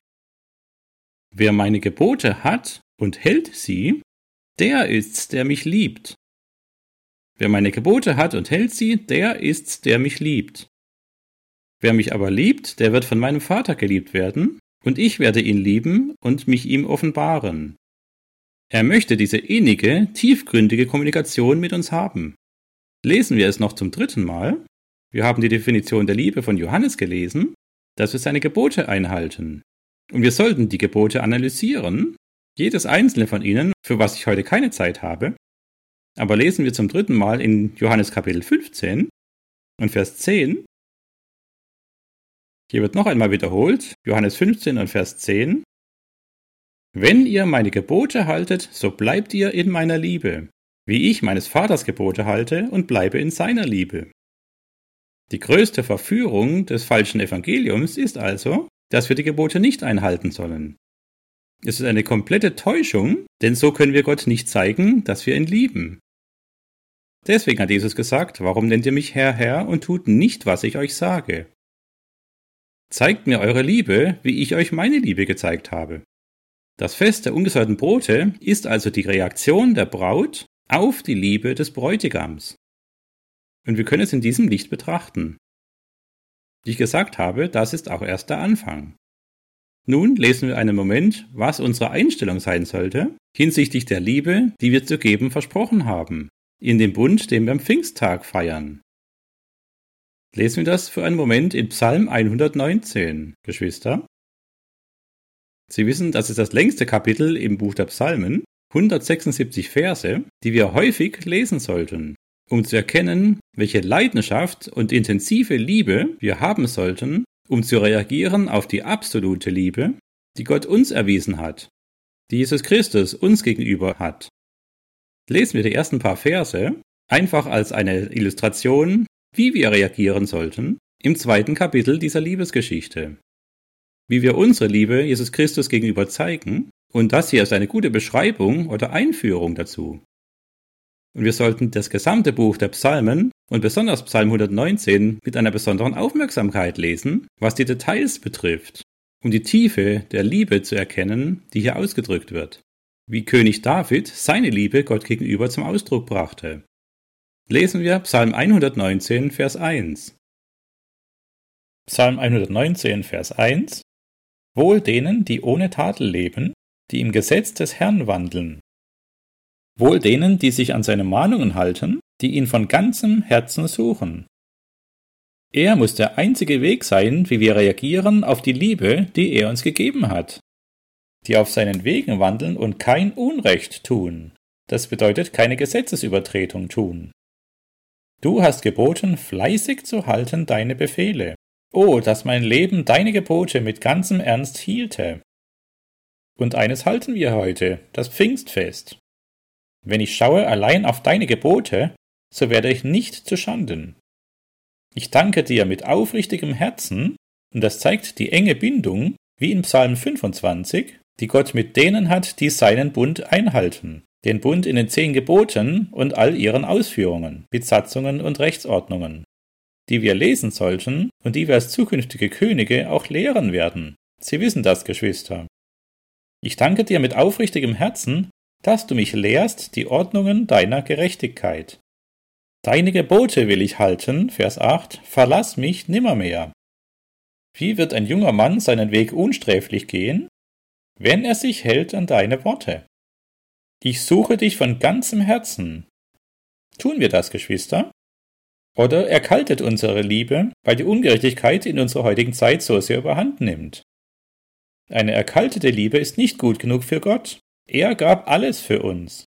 Wer meine Gebote hat und hält sie, der ist's, der mich liebt. Wer meine Gebote hat und hält sie, der ist's, der mich liebt. Wer mich aber liebt, der wird von meinem Vater geliebt werden, und ich werde ihn lieben und mich ihm offenbaren. Er möchte diese innige, tiefgründige Kommunikation mit uns haben. Lesen wir es noch zum 3. Mal. Wir haben die Definition der Liebe von Johannes gelesen, dass wir seine Gebote einhalten. Und wir sollten die Gebote analysieren, jedes einzelne von ihnen, für was ich heute keine Zeit habe. Aber lesen wir zum 3. Mal in Johannes Kapitel 15 und Vers 10. Hier wird noch einmal wiederholt, Johannes 15 und Vers 10. Wenn ihr meine Gebote haltet, so bleibt ihr in meiner Liebe, wie ich meines Vaters Gebote halte und bleibe in seiner Liebe. Die größte Verführung des falschen Evangeliums ist also, dass wir die Gebote nicht einhalten sollen. Es ist eine komplette Täuschung, denn so können wir Gott nicht zeigen, dass wir ihn lieben. Deswegen hat Jesus gesagt, warum nennt ihr mich Herr, Herr und tut nicht, was ich euch sage? Zeigt mir eure Liebe, wie ich euch meine Liebe gezeigt habe. Das Fest der ungesäuerten Brote ist also die Reaktion der Braut auf die Liebe des Bräutigams. Und wir können es in diesem Licht betrachten. Wie ich gesagt habe, das ist auch erst der Anfang. Nun lesen wir einen Moment, was unsere Einstellung sein sollte, hinsichtlich der Liebe, die wir zu geben versprochen haben, in dem Bund, den wir am Pfingsttag feiern. Lesen wir das für einen Moment in Psalm 119, Geschwister. Sie wissen, das ist das längste Kapitel im Buch der Psalmen, 176 Verse, die wir häufig lesen sollten, um zu erkennen, welche Leidenschaft und intensive Liebe wir haben sollten, um zu reagieren auf die absolute Liebe, die Gott uns erwiesen hat, die Jesus Christus uns gegenüber hat. Lesen wir die ersten paar Verse, einfach als eine Illustration, wie wir reagieren sollten, im 2. Kapitel dieser Liebesgeschichte. Wie wir unsere Liebe Jesus Christus gegenüber zeigen, und das hier ist eine gute Beschreibung oder Einführung dazu. Und wir sollten das gesamte Buch der Psalmen und besonders Psalm 119 mit einer besonderen Aufmerksamkeit lesen, was die Details betrifft, um die Tiefe der Liebe zu erkennen, die hier ausgedrückt wird. Wie König David seine Liebe Gott gegenüber zum Ausdruck brachte. Lesen wir Psalm 119, Vers 1. Psalm 119, Vers 1. Wohl denen, die ohne Tadel leben, die im Gesetz des Herrn wandeln. Wohl denen, die sich an seine Mahnungen halten, die ihn von ganzem Herzen suchen. Er muss der einzige Weg sein, wie wir reagieren auf die Liebe, die er uns gegeben hat. Die auf seinen Wegen wandeln und kein Unrecht tun. Das bedeutet keine Gesetzesübertretung tun. Du hast geboten, fleißig zu halten deine Befehle. Oh, dass mein Leben deine Gebote mit ganzem Ernst hielte. Und eines halten wir heute, das Pfingstfest. Wenn ich schaue allein auf deine Gebote, so werde ich nicht zuschanden. Ich danke dir mit aufrichtigem Herzen, und das zeigt die enge Bindung, wie in Psalm 25, die Gott mit denen hat, die seinen Bund einhalten. Den Bund in den 10 Geboten und all ihren Ausführungen, mit Satzungen und Rechtsordnungen, die wir lesen sollten und die wir als zukünftige Könige auch lehren werden. Sie wissen das, Geschwister. Ich danke dir mit aufrichtigem Herzen, dass du mich lehrst die Ordnungen deiner Gerechtigkeit. Deine Gebote will ich halten, Vers 8, verlass mich nimmermehr. Wie wird ein junger Mann seinen Weg unsträflich gehen? Wenn er sich hält an deine Worte. Ich suche dich von ganzem Herzen. Tun wir das, Geschwister? Oder erkaltet unsere Liebe, weil die Ungerechtigkeit in unserer heutigen Zeit so sehr überhand nimmt? Eine erkaltete Liebe ist nicht gut genug für Gott. Er gab alles für uns.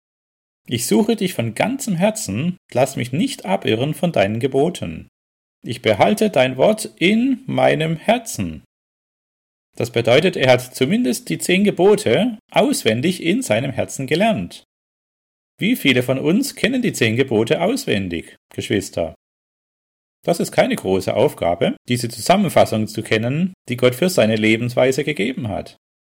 Ich suche dich von ganzem Herzen, lass mich nicht abirren von deinen Geboten. Ich behalte dein Wort in meinem Herzen. Das bedeutet, er hat zumindest die 10 Gebote auswendig in seinem Herzen gelernt. Wie viele von uns kennen die 10 Gebote auswendig, Geschwister? Das ist keine große Aufgabe, diese Zusammenfassung zu kennen, die Gott für seine Lebensweise gegeben hat.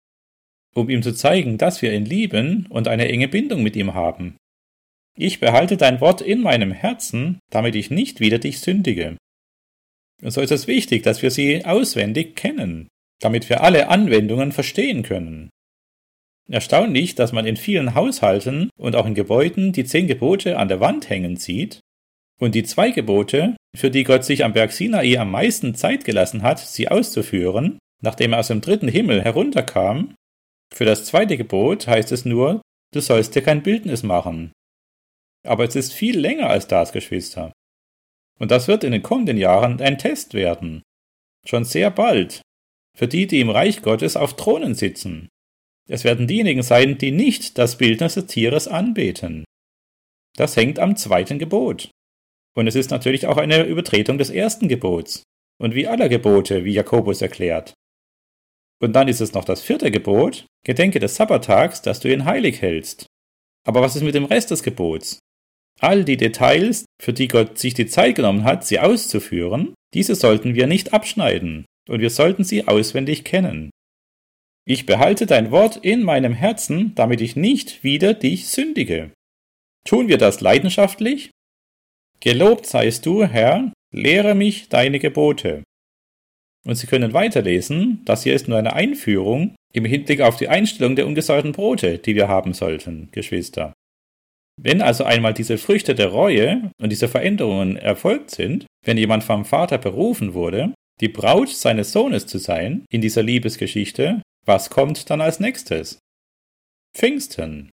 Um ihm zu zeigen, dass wir ihn lieben und eine enge Bindung mit ihm haben. Ich behalte dein Wort in meinem Herzen, damit ich nicht wider dich sündige. Und so ist es wichtig, dass wir sie auswendig kennen, damit wir alle Anwendungen verstehen können. Erstaunlich, dass man in vielen Haushalten und auch in Gebäuden die 10 Gebote an der Wand hängen sieht und die 2 Gebote, für die Gott sich am Berg Sinai am meisten Zeit gelassen hat, sie auszuführen, nachdem er aus dem 3. Himmel herunterkam. Für das 2. Gebot heißt es nur, du sollst dir kein Bildnis machen. Aber es ist viel länger als das, Geschwister. Und das wird in den kommenden Jahren ein Test werden. Schon sehr bald. Für die, die im Reich Gottes auf Thronen sitzen. Es werden diejenigen sein, die nicht das Bildnis des Tieres anbeten. Das hängt am 2. Gebot. Und es ist natürlich auch eine Übertretung des 1. Gebots. Und wie aller Gebote, wie Jakobus erklärt. Und dann ist es noch das 4. Gebot, gedenke des Sabbattags, dass du ihn heilig hältst. Aber was ist mit dem Rest des Gebots? All die Details, für die Gott sich die Zeit genommen hat, sie auszuführen, diese sollten wir nicht abschneiden, und wir sollten sie auswendig kennen. Ich behalte dein Wort in meinem Herzen, damit ich nicht wider dich sündige. Tun wir das leidenschaftlich? Gelobt seist du, Herr, lehre mich deine Gebote. Und Sie können weiterlesen, das hier ist nur eine Einführung im Hinblick auf die Einstellung der ungesäuerten Brote, die wir haben sollten, Geschwister. Wenn also einmal diese Früchte der Reue und diese Veränderungen erfolgt sind, wenn jemand vom Vater berufen wurde, die Braut seines Sohnes zu sein in dieser Liebesgeschichte, was kommt dann als nächstes? Pfingsten.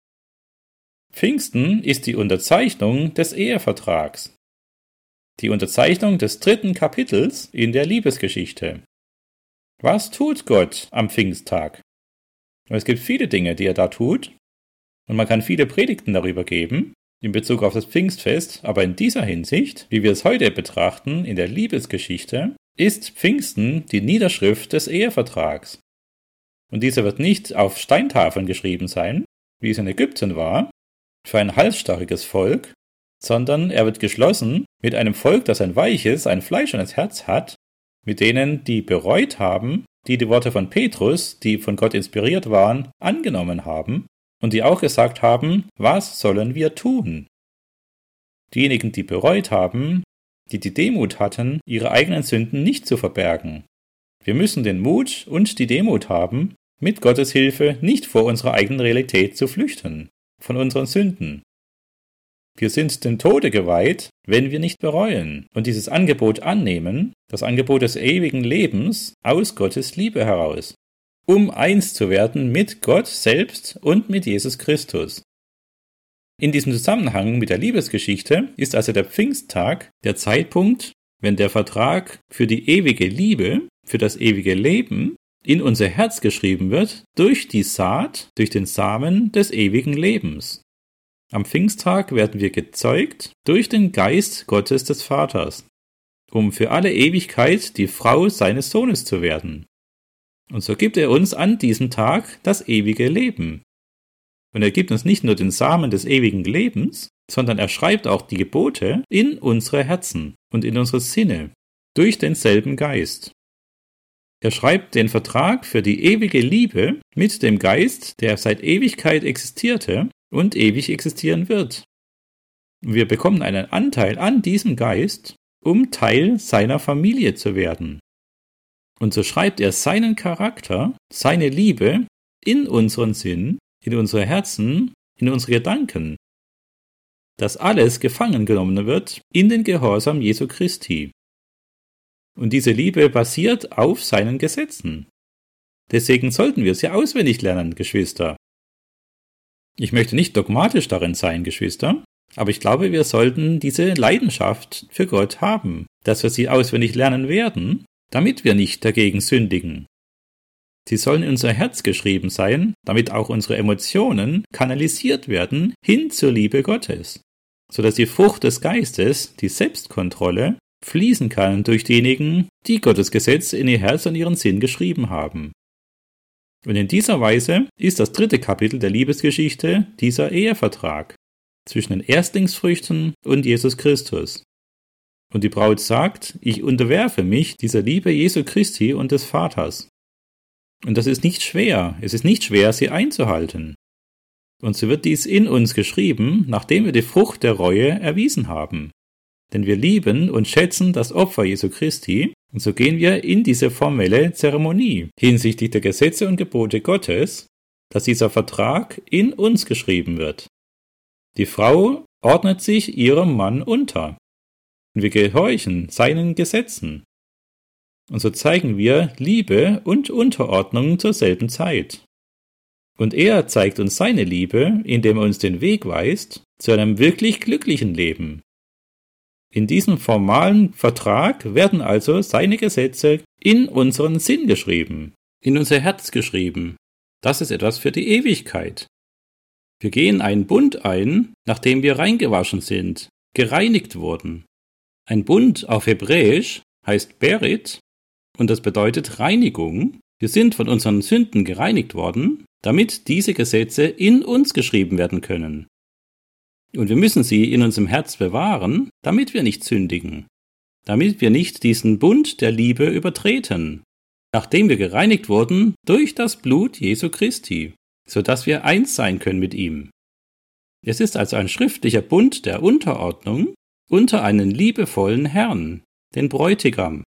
Pfingsten ist die Unterzeichnung des Ehevertrags. Die Unterzeichnung des 3. Kapitels in der Liebesgeschichte. Was tut Gott am Pfingsttag? Es gibt viele Dinge, die er da tut, und man kann viele Predigten darüber geben, in Bezug auf das Pfingstfest, aber in dieser Hinsicht, wie wir es heute betrachten, in der Liebesgeschichte, ist Pfingsten die Niederschrift des Ehevertrags. Und dieser wird nicht auf Steintafeln geschrieben sein, wie es in Ägypten war, für ein halsstarriges Volk, sondern er wird geschlossen mit einem Volk, das ein weiches, ein fleischendes Herz hat, mit denen, die bereut haben, die die Worte von Petrus, die von Gott inspiriert waren, angenommen haben und die auch gesagt haben, was sollen wir tun? Diejenigen, die bereut haben, die die Demut hatten, ihre eigenen Sünden nicht zu verbergen. Wir müssen den Mut und die Demut haben, mit Gottes Hilfe nicht vor unserer eigenen Realität zu flüchten, von unseren Sünden. Wir sind dem Tode geweiht, wenn wir nicht bereuen und dieses Angebot annehmen, das Angebot des ewigen Lebens aus Gottes Liebe heraus, um eins zu werden mit Gott selbst und mit Jesus Christus. In diesem Zusammenhang mit der Liebesgeschichte ist also der Pfingsttag der Zeitpunkt, wenn der Vertrag für die ewige Liebe, für das ewige Leben in unser Herz geschrieben wird durch die Saat, durch den Samen des ewigen Lebens. Am Pfingsttag werden wir gezeugt durch den Geist Gottes des Vaters. um für alle Ewigkeit die Frau seines Sohnes zu werden. Und so gibt er uns an diesem Tag das ewige Leben. Und er gibt uns nicht nur den Samen des ewigen Lebens, sondern er schreibt auch die Gebote in unsere Herzen und in unsere Sinne durch denselben Geist. Er schreibt den Vertrag für die ewige Liebe mit dem Geist, der seit Ewigkeit existierte und ewig existieren wird. Wir bekommen einen Anteil an diesem Geist, um Teil seiner Familie zu werden. Und so schreibt er seinen Charakter, seine Liebe in unseren Sinn, in unsere Herzen, in unsere Gedanken. Dass alles gefangen genommen wird in den Gehorsam Jesu Christi. Und diese Liebe basiert auf seinen Gesetzen. Deswegen sollten wir sie auswendig lernen, Geschwister. Ich möchte nicht dogmatisch darin sein, Geschwister, aber ich glaube, wir sollten diese Leidenschaft für Gott haben, dass wir sie auswendig lernen werden, damit wir nicht dagegen sündigen. Sie sollen in unser Herz geschrieben sein, damit auch unsere Emotionen kanalisiert werden hin zur Liebe Gottes, sodass die Frucht des Geistes, die Selbstkontrolle, fließen kann durch diejenigen, die Gottes Gesetz in ihr Herz und ihren Sinn geschrieben haben. Und in dieser Weise ist das 3. Kapitel der Liebesgeschichte dieser Ehevertrag zwischen den Erstlingsfrüchten und Jesus Christus. Und die Braut sagt, ich unterwerfe mich dieser Liebe Jesu Christi und des Vaters. Und das ist nicht schwer, es ist nicht schwer, sie einzuhalten. Und so wird dies in uns geschrieben, nachdem wir die Frucht der Reue erwiesen haben. Denn wir lieben und schätzen das Opfer Jesu Christi, und so gehen wir in diese formelle Zeremonie hinsichtlich der Gesetze und Gebote Gottes, dass dieser Vertrag in uns geschrieben wird. Die Frau ordnet sich ihrem Mann unter, und wir gehorchen seinen Gesetzen. Und so zeigen wir Liebe und Unterordnung zur selben Zeit. Und er zeigt uns seine Liebe, indem er uns den Weg weist zu einem wirklich glücklichen Leben. In diesem formalen Vertrag werden also seine Gesetze in unseren Sinn geschrieben, in unser Herz geschrieben. Das ist etwas für die Ewigkeit. Wir gehen einen Bund ein, nachdem wir reingewaschen sind, gereinigt wurden. Ein Bund auf Hebräisch heißt Berit und das bedeutet Reinigung. Wir sind von unseren Sünden gereinigt worden, damit diese Gesetze in uns geschrieben werden können. Und wir müssen sie in unserem Herz bewahren, damit wir nicht sündigen, damit wir nicht diesen Bund der Liebe übertreten, nachdem wir gereinigt wurden durch das Blut Jesu Christi, sodass wir eins sein können mit ihm. Es ist also ein schriftlicher Bund der Unterordnung unter einen liebevollen Herrn, den Bräutigam.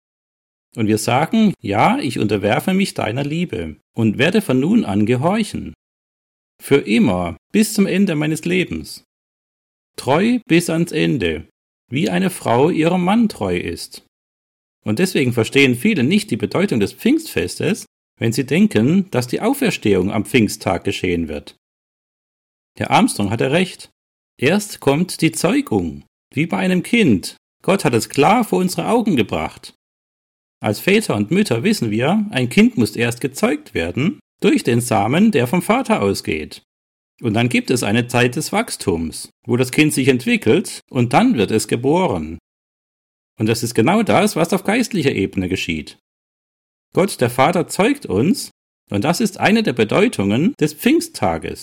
Und wir sagen, ja, ich unterwerfe mich deiner Liebe und werde von nun an gehorchen. Für immer, bis zum Ende meines Lebens. Treu bis ans Ende, wie eine Frau ihrem Mann treu ist. Und deswegen verstehen viele nicht die Bedeutung des Pfingstfestes, wenn sie denken, dass die Auferstehung am Pfingsttag geschehen wird. Herr Armstrong hatte recht. Erst kommt die Zeugung, wie bei einem Kind. Gott hat es klar vor unsere Augen gebracht. Als Väter und Mütter wissen wir, ein Kind muss erst gezeugt werden durch den Samen, der vom Vater ausgeht. Und dann gibt es eine Zeit des Wachstums, wo das Kind sich entwickelt und dann wird es geboren. Und das ist genau das, was auf geistlicher Ebene geschieht. Gott, der Vater, zeugt uns und das ist eine der Bedeutungen des Pfingsttages.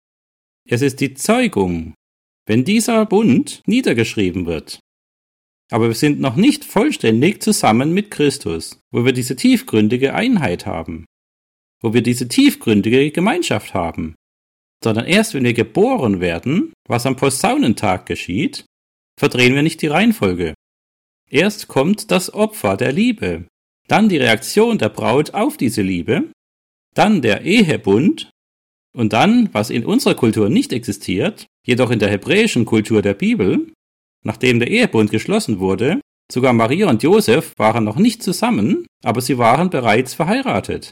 Es ist die Zeugung, wenn dieser Bund niedergeschrieben wird. Aber wir sind noch nicht vollständig zusammen mit Christus, wo wir diese tiefgründige Einheit haben, wo wir diese tiefgründige Gemeinschaft haben. Sondern erst wenn wir geboren werden, was am Posaunentag geschieht, verdrehen wir nicht die Reihenfolge. Erst kommt das Opfer der Liebe, dann die Reaktion der Braut auf diese Liebe, dann der Ehebund und dann, was in unserer Kultur nicht existiert, jedoch in der hebräischen Kultur der Bibel, nachdem der Ehebund geschlossen wurde, sogar Maria und Josef waren noch nicht zusammen, aber sie waren bereits verheiratet.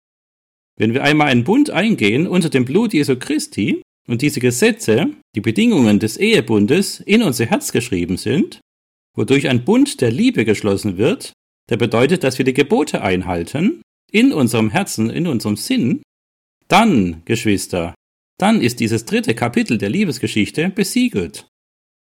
Wenn wir einmal einen Bund eingehen unter dem Blut Jesu Christi und diese Gesetze, die Bedingungen des Ehebundes in unser Herz geschrieben sind, wodurch ein Bund der Liebe geschlossen wird, der bedeutet, dass wir die Gebote einhalten, in unserem Herzen, in unserem Sinn, dann, Geschwister, dann ist dieses 3. Kapitel der Liebesgeschichte besiegelt.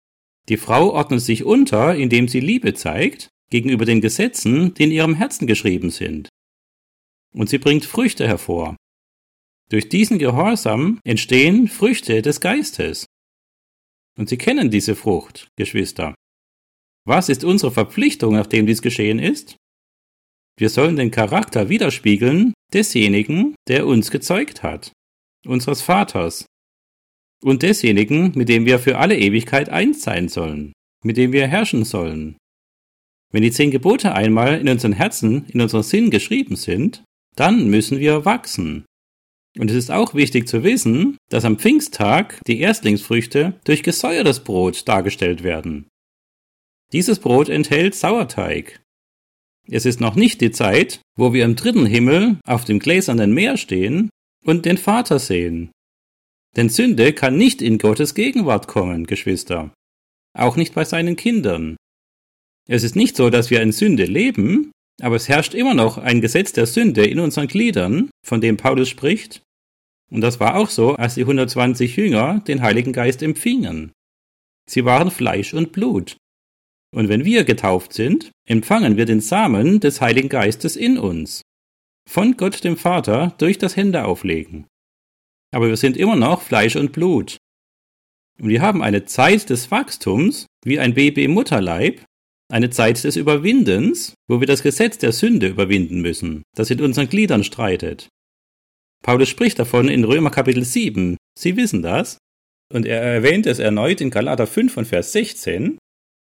Die Frau ordnet sich unter, indem sie Liebe zeigt gegenüber den Gesetzen, die in ihrem Herzen geschrieben sind. Und sie bringt Früchte hervor. Durch diesen Gehorsam entstehen Früchte des Geistes. Und Sie kennen diese Frucht, Geschwister. Was ist unsere Verpflichtung, nachdem dies geschehen ist? Wir sollen den Charakter widerspiegeln desjenigen, der uns gezeugt hat, unseres Vaters, und desjenigen, mit dem wir für alle Ewigkeit eins sein sollen, mit dem wir herrschen sollen. Wenn die 10 Gebote einmal in unseren Herzen, in unseren Sinn geschrieben sind, dann müssen wir wachsen. Und es ist auch wichtig zu wissen, dass am Pfingsttag die Erstlingsfrüchte durch gesäuertes Brot dargestellt werden. Dieses Brot enthält Sauerteig. Es ist noch nicht die Zeit, wo wir im 3. Himmel auf dem gläsernen Meer stehen und den Vater sehen. Denn Sünde kann nicht in Gottes Gegenwart kommen, Geschwister. Auch nicht bei seinen Kindern. Es ist nicht so, dass wir in Sünde leben, aber es herrscht immer noch ein Gesetz der Sünde in unseren Gliedern, von dem Paulus spricht. Und das war auch so, als die 120 Jünger den Heiligen Geist empfingen. Sie waren Fleisch und Blut. Und wenn wir getauft sind, empfangen wir den Samen des Heiligen Geistes in uns. Von Gott dem Vater durch das Händeauflegen. Aber wir sind immer noch Fleisch und Blut. Und wir haben eine Zeit des Wachstums, wie ein Baby im Mutterleib, eine Zeit des Überwindens, wo wir das Gesetz der Sünde überwinden müssen, das in unseren Gliedern streitet. Paulus spricht davon in Römer Kapitel 7. Sie wissen das. Und er erwähnt es erneut in Galater 5 und Vers 16.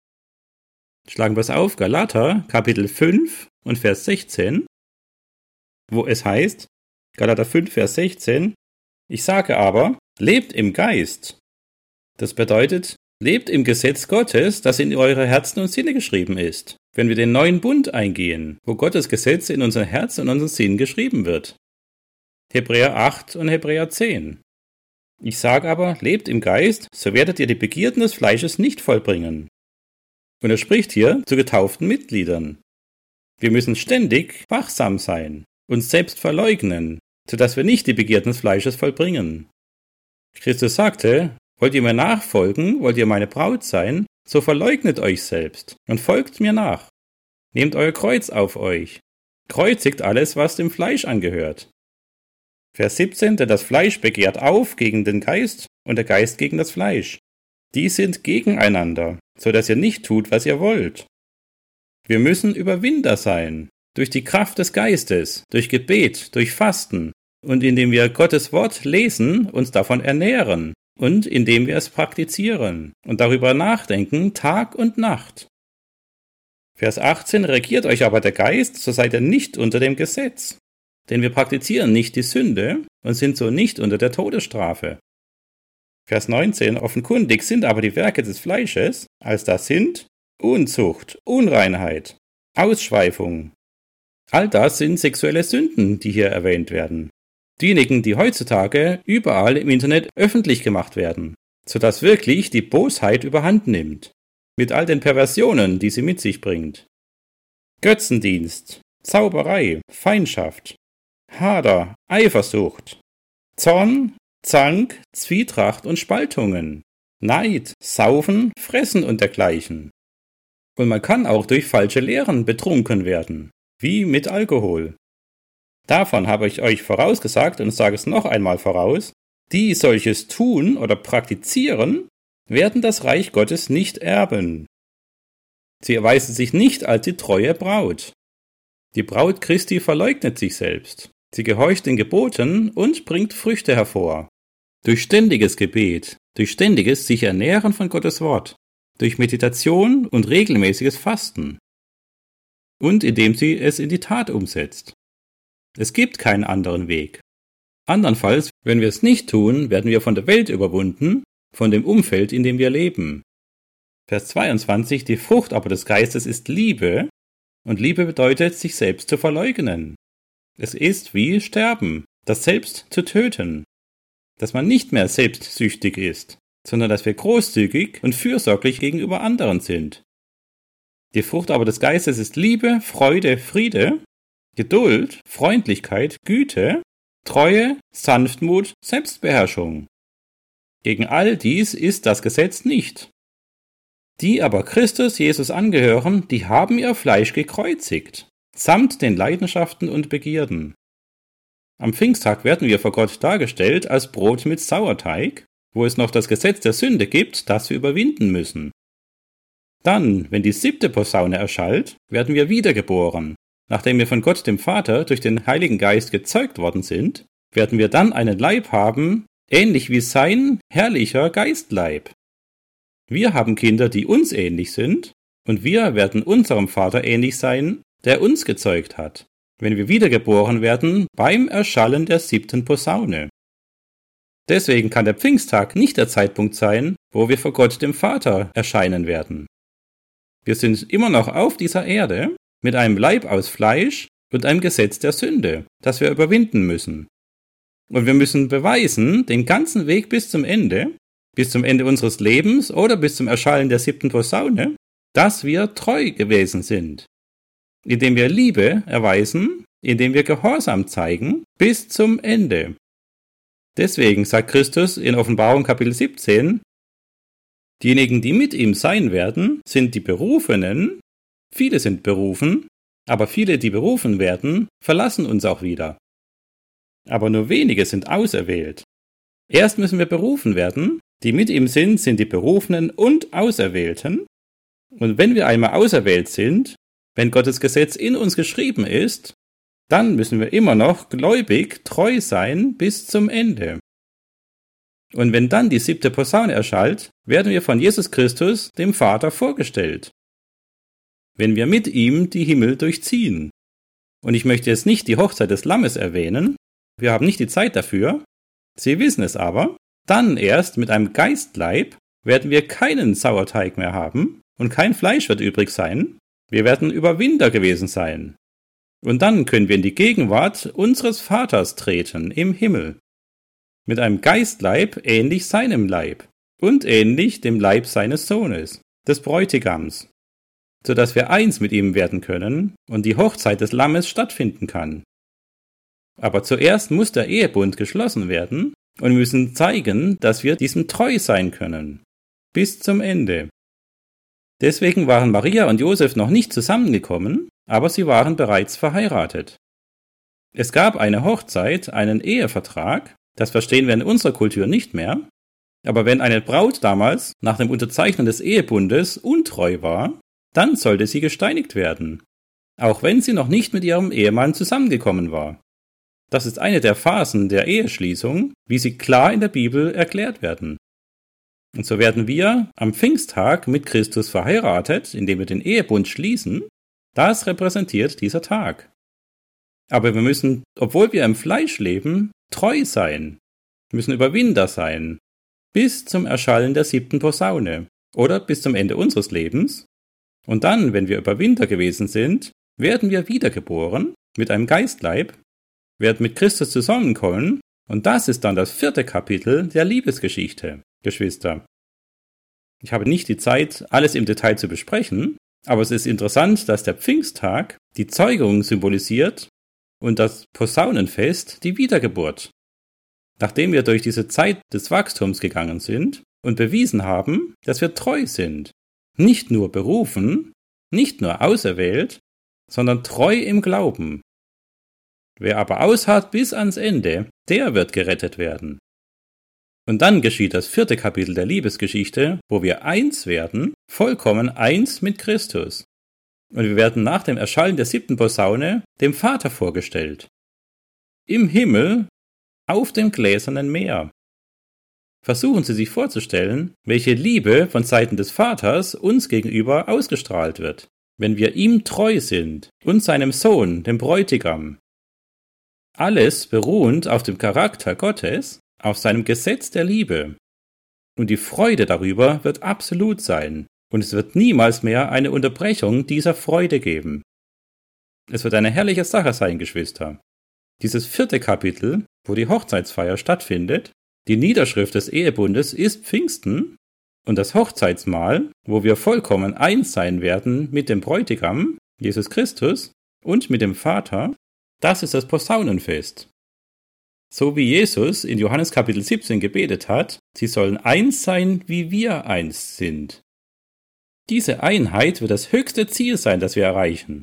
Schlagen wir es auf, Galater Kapitel 5 und Vers 16, wo es heißt, Galater 5, Vers 16, ich sage aber, lebt im Geist. Das bedeutet, lebt im Gesetz Gottes, das in eure Herzen und Sinne geschrieben ist, wenn wir den neuen Bund eingehen, wo Gottes Gesetz in unser Herz und unseren Sinn geschrieben wird. Hebräer 8 und Hebräer 10. Ich sage aber, lebt im Geist, so werdet ihr die Begierden des Fleisches nicht vollbringen. Und er spricht hier zu getauften Mitgliedern. Wir müssen ständig wachsam sein, uns selbst verleugnen, sodass wir nicht die Begierden des Fleisches vollbringen. Christus sagte, wollt ihr mir nachfolgen, wollt ihr meine Braut sein, so verleugnet euch selbst und folgt mir nach. Nehmt euer Kreuz auf euch. Kreuzigt alles, was dem Fleisch angehört. Vers 17, denn das Fleisch begehrt auf gegen den Geist und der Geist gegen das Fleisch. Die sind gegeneinander, so dass ihr nicht tut, was ihr wollt. Wir müssen Überwinder sein, durch die Kraft des Geistes, durch Gebet, durch Fasten und indem wir Gottes Wort lesen, uns davon ernähren und indem wir es praktizieren und darüber nachdenken Tag und Nacht. Vers 18, regiert euch aber der Geist, so seid ihr nicht unter dem Gesetz. Denn wir praktizieren nicht die Sünde und sind so nicht unter der Todesstrafe. Vers 19, offenkundig sind aber die Werke des Fleisches, als das sind Unzucht, Unreinheit, Ausschweifung. All das sind sexuelle Sünden, die hier erwähnt werden. Diejenigen, die heutzutage überall im Internet öffentlich gemacht werden, sodass wirklich die Bosheit überhand nimmt, mit all den Perversionen, die sie mit sich bringt. Götzendienst, Zauberei, Feindschaft, Hader, Eifersucht, Zorn, Zank, Zwietracht und Spaltungen, Neid, Saufen, Fressen und dergleichen. Und man kann auch durch falsche Lehren betrunken werden, wie mit Alkohol. Davon habe ich euch vorausgesagt und sage es noch einmal voraus, die solches tun oder praktizieren, werden das Reich Gottes nicht erben. Sie erweisen sich nicht als die treue Braut. Die Braut Christi verleugnet sich selbst. Sie gehorcht den Geboten und bringt Früchte hervor. Durch ständiges Gebet, durch ständiges sich ernähren von Gottes Wort, durch Meditation und regelmäßiges Fasten. Und indem sie es in die Tat umsetzt. Es gibt keinen anderen Weg. Andernfalls, wenn wir es nicht tun, werden wir von der Welt überwunden, von dem Umfeld, in dem wir leben. Vers 22, die Frucht aber des Geistes ist Liebe, und Liebe bedeutet, sich selbst zu verleugnen. Es ist wie Sterben, das Selbst zu töten. Dass man nicht mehr selbstsüchtig ist, sondern dass wir großzügig und fürsorglich gegenüber anderen sind. Die Frucht aber des Geistes ist Liebe, Freude, Friede, Geduld, Freundlichkeit, Güte, Treue, Sanftmut, Selbstbeherrschung. Gegen all dies ist das Gesetz nicht. Die aber Christus Jesus angehören, die haben ihr Fleisch gekreuzigt, samt den Leidenschaften und Begierden. Am Pfingsttag werden wir vor Gott dargestellt als Brot mit Sauerteig, wo es noch das Gesetz der Sünde gibt, das wir überwinden müssen. Dann, wenn die 7. Posaune erschallt, werden wir wiedergeboren. Nachdem wir von Gott dem Vater durch den Heiligen Geist gezeugt worden sind, werden wir dann einen Leib haben, ähnlich wie sein herrlicher Geistleib. Wir haben Kinder, die uns ähnlich sind, und wir werden unserem Vater ähnlich sein, der uns gezeugt hat, wenn wir wiedergeboren werden beim Erschallen der 7. Posaune. Deswegen kann der Pfingsttag nicht der Zeitpunkt sein, wo wir vor Gott dem Vater erscheinen werden. Wir sind immer noch auf dieser Erde mit einem Leib aus Fleisch und einem Gesetz der Sünde, das wir überwinden müssen. Und wir müssen beweisen, den ganzen Weg bis zum Ende unseres Lebens oder bis zum Erschallen der 7. Posaune, dass wir treu gewesen sind. Indem wir Liebe erweisen, indem wir Gehorsam zeigen, bis zum Ende. Deswegen sagt Christus in Offenbarung Kapitel 17, diejenigen, die mit ihm sein werden, sind die Berufenen. Viele sind berufen, aber viele, die berufen werden, verlassen uns auch wieder. Aber nur wenige sind auserwählt. Erst müssen wir berufen werden. Die mit ihm sind die Berufenen und Auserwählten. Und wenn wir einmal auserwählt sind, wenn Gottes Gesetz in uns geschrieben ist, dann müssen wir immer noch gläubig treu sein bis zum Ende. Und wenn dann die 7. Posaune erschallt, werden wir von Jesus Christus, dem Vater, vorgestellt. Wenn wir mit ihm die Himmel durchziehen. Und ich möchte jetzt nicht die Hochzeit des Lammes erwähnen, wir haben nicht die Zeit dafür, Sie wissen es aber, dann erst mit einem Geistleib werden wir keinen Sauerteig mehr haben und kein Fleisch wird übrig sein, wir werden Überwinder gewesen sein. Und dann können wir in die Gegenwart unseres Vaters treten im Himmel. Mit einem Geistleib ähnlich seinem Leib und ähnlich dem Leib seines Sohnes, des Bräutigams, sodass wir eins mit ihm werden können und die Hochzeit des Lammes stattfinden kann. Aber zuerst muss der Ehebund geschlossen werden und wir müssen zeigen, dass wir diesem treu sein können. Bis zum Ende. Deswegen waren Maria und Josef noch nicht zusammengekommen, aber sie waren bereits verheiratet. Es gab eine Hochzeit, einen Ehevertrag, das verstehen wir in unserer Kultur nicht mehr, aber wenn eine Braut damals nach dem Unterzeichnen des Ehebundes untreu war, dann sollte sie gesteinigt werden, auch wenn sie noch nicht mit ihrem Ehemann zusammengekommen war. Das ist eine der Phasen der Eheschließung, wie sie klar in der Bibel erklärt werden. Und so werden wir am Pfingsttag mit Christus verheiratet, indem wir den Ehebund schließen. Das repräsentiert dieser Tag. Aber wir müssen, obwohl wir im Fleisch leben, treu sein. Wir müssen Überwinder sein. Bis zum Erschallen der 7. Posaune oder bis zum Ende unseres Lebens. Und dann, wenn wir Überwinder gewesen sind, werden wir wiedergeboren mit einem Geistleib, werden mit Christus zusammenkommen und das ist dann das 4. Kapitel der Liebesgeschichte, Geschwister. Ich habe nicht die Zeit, alles im Detail zu besprechen, aber es ist interessant, dass der Pfingsttag die Zeugung symbolisiert und das Posaunenfest die Wiedergeburt. Nachdem wir durch diese Zeit des Wachstums gegangen sind und bewiesen haben, dass wir treu sind, nicht nur berufen, nicht nur auserwählt, sondern treu im Glauben. Wer aber ausharrt bis ans Ende, der wird gerettet werden. Und dann geschieht das 4. Kapitel der Liebesgeschichte, wo wir eins werden, vollkommen eins mit Christus. Und wir werden nach dem Erschallen der 7. Posaune dem Vater vorgestellt. Im Himmel, auf dem gläsernen Meer. Versuchen Sie sich vorzustellen, welche Liebe von Seiten des Vaters uns gegenüber ausgestrahlt wird, wenn wir ihm treu sind und seinem Sohn, dem Bräutigam. Alles beruhend auf dem Charakter Gottes, auf seinem Gesetz der Liebe. Und die Freude darüber wird absolut sein, und es wird niemals mehr eine Unterbrechung dieser Freude geben. Es wird eine herrliche Sache sein, Geschwister. Dieses 4. Kapitel, wo die Hochzeitsfeier stattfindet, die Niederschrift des Ehebundes ist Pfingsten, und das Hochzeitsmahl, wo wir vollkommen eins sein werden mit dem Bräutigam, Jesus Christus, und mit dem Vater, das ist das Posaunenfest. So wie Jesus in Johannes Kapitel 17 gebetet hat, sie sollen eins sein, wie wir eins sind. Diese Einheit wird das höchste Ziel sein, das wir erreichen.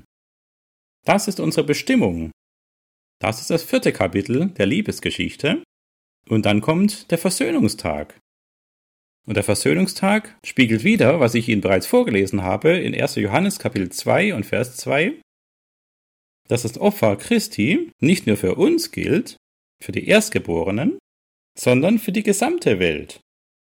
Das ist unsere Bestimmung. Das ist das 4. Kapitel der Liebesgeschichte. Und dann kommt der Versöhnungstag. Und der Versöhnungstag spiegelt wider, was ich Ihnen bereits vorgelesen habe in 1. Johannes Kapitel 2 und Vers 2, dass das Opfer Christi nicht nur für uns gilt, für die Erstgeborenen, sondern für die gesamte Welt.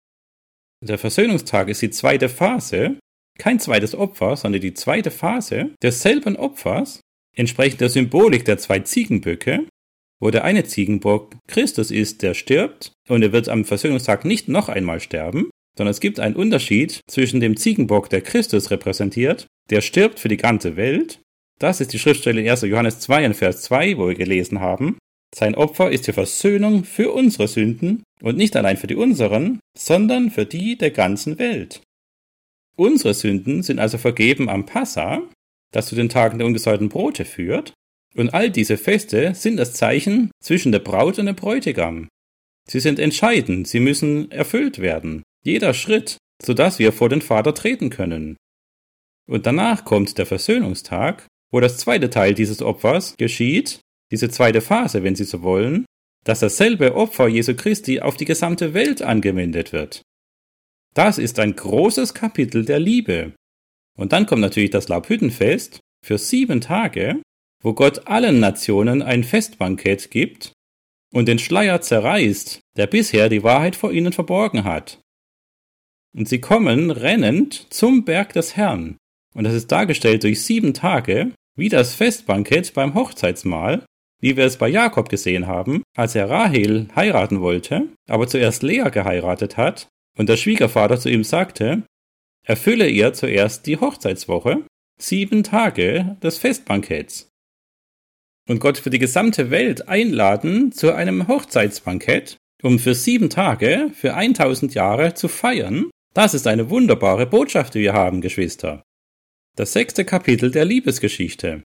Der Versöhnungstag ist die zweite Phase, kein zweites Opfer, sondern die zweite Phase desselben Opfers, entsprechend der Symbolik der 2 Ziegenböcke, wo der eine Ziegenbock Christus ist, der stirbt, und er wird am Versöhnungstag nicht noch einmal sterben, sondern es gibt einen Unterschied zwischen dem Ziegenbock, der Christus repräsentiert, der stirbt für die ganze Welt. Das ist die Schriftstelle in 1. Johannes 2 und Vers 2, wo wir gelesen haben. Sein Opfer ist die Versöhnung für unsere Sünden und nicht allein für die unseren, sondern für die der ganzen Welt. Unsere Sünden sind also vergeben am Passa, das zu den Tagen der ungesäuerten Brote führt. Und all diese Feste sind das Zeichen zwischen der Braut und dem Bräutigam. Sie sind entscheidend, sie müssen erfüllt werden. Jeder Schritt, sodass wir vor den Vater treten können. Und danach kommt der Versöhnungstag, wo das zweite Teil dieses Opfers geschieht, diese zweite Phase, wenn Sie so wollen, dass dasselbe Opfer Jesu Christi auf die gesamte Welt angewendet wird. Das ist ein großes Kapitel der Liebe. Und dann kommt natürlich das Laubhüttenfest für 7 Tage, wo Gott allen Nationen ein Festbankett gibt und den Schleier zerreißt, der bisher die Wahrheit vor ihnen verborgen hat. Und sie kommen rennend zum Berg des Herrn. Und das ist dargestellt durch 7 Tage, wie das Festbankett beim Hochzeitsmahl, wie wir es bei Jakob gesehen haben, als er Rahel heiraten wollte, aber zuerst Lea geheiratet hat und der Schwiegervater zu ihm sagte, erfülle ihr zuerst die Hochzeitswoche, 7 Tage des Festbanketts. Und Gott wird die gesamte Welt einladen zu einem Hochzeitsbankett, um für 7 Tage, für 1000 Jahre zu feiern. Das ist eine wunderbare Botschaft, die wir haben, Geschwister. Das 6. Kapitel der Liebesgeschichte.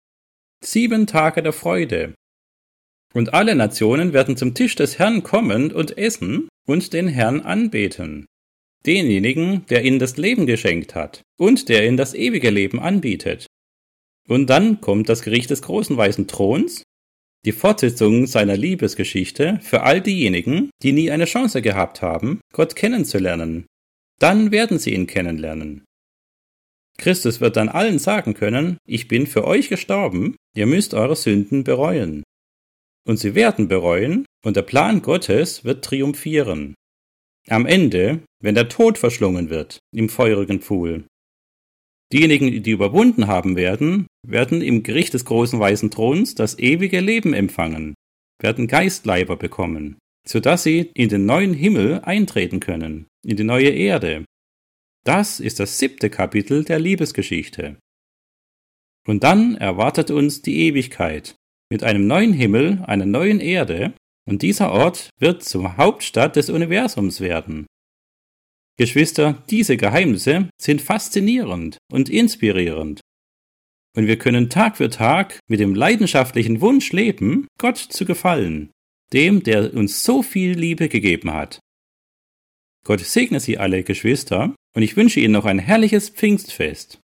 7 Tage der Freude. Und alle Nationen werden zum Tisch des Herrn kommen und essen und den Herrn anbeten. Denjenigen, der ihnen das Leben geschenkt hat und der ihnen das ewige Leben anbietet. Und dann kommt das Gericht des großen weißen Throns, die Fortsetzung seiner Liebesgeschichte für all diejenigen, die nie eine Chance gehabt haben, Gott kennenzulernen. Dann werden sie ihn kennenlernen. Christus wird dann allen sagen können, ich bin für euch gestorben, ihr müsst eure Sünden bereuen. Und sie werden bereuen, und der Plan Gottes wird triumphieren. Am Ende, wenn der Tod verschlungen wird, im feurigen Pfuhl. Diejenigen, die überwunden haben werden, werden im Gericht des großen weißen Throns das ewige Leben empfangen, werden Geistleiber bekommen, sodass sie in den neuen Himmel eintreten können, in die neue Erde. Das ist das 7. Kapitel der Liebesgeschichte. Und dann erwartet uns die Ewigkeit mit einem neuen Himmel, einer neuen Erde, und dieser Ort wird zur Hauptstadt des Universums werden. Geschwister, diese Geheimnisse sind faszinierend und inspirierend. Und wir können Tag für Tag mit dem leidenschaftlichen Wunsch leben, Gott zu gefallen, dem, der uns so viel Liebe gegeben hat. Gott segne Sie alle, Geschwister, und ich wünsche Ihnen noch ein herrliches Pfingstfest.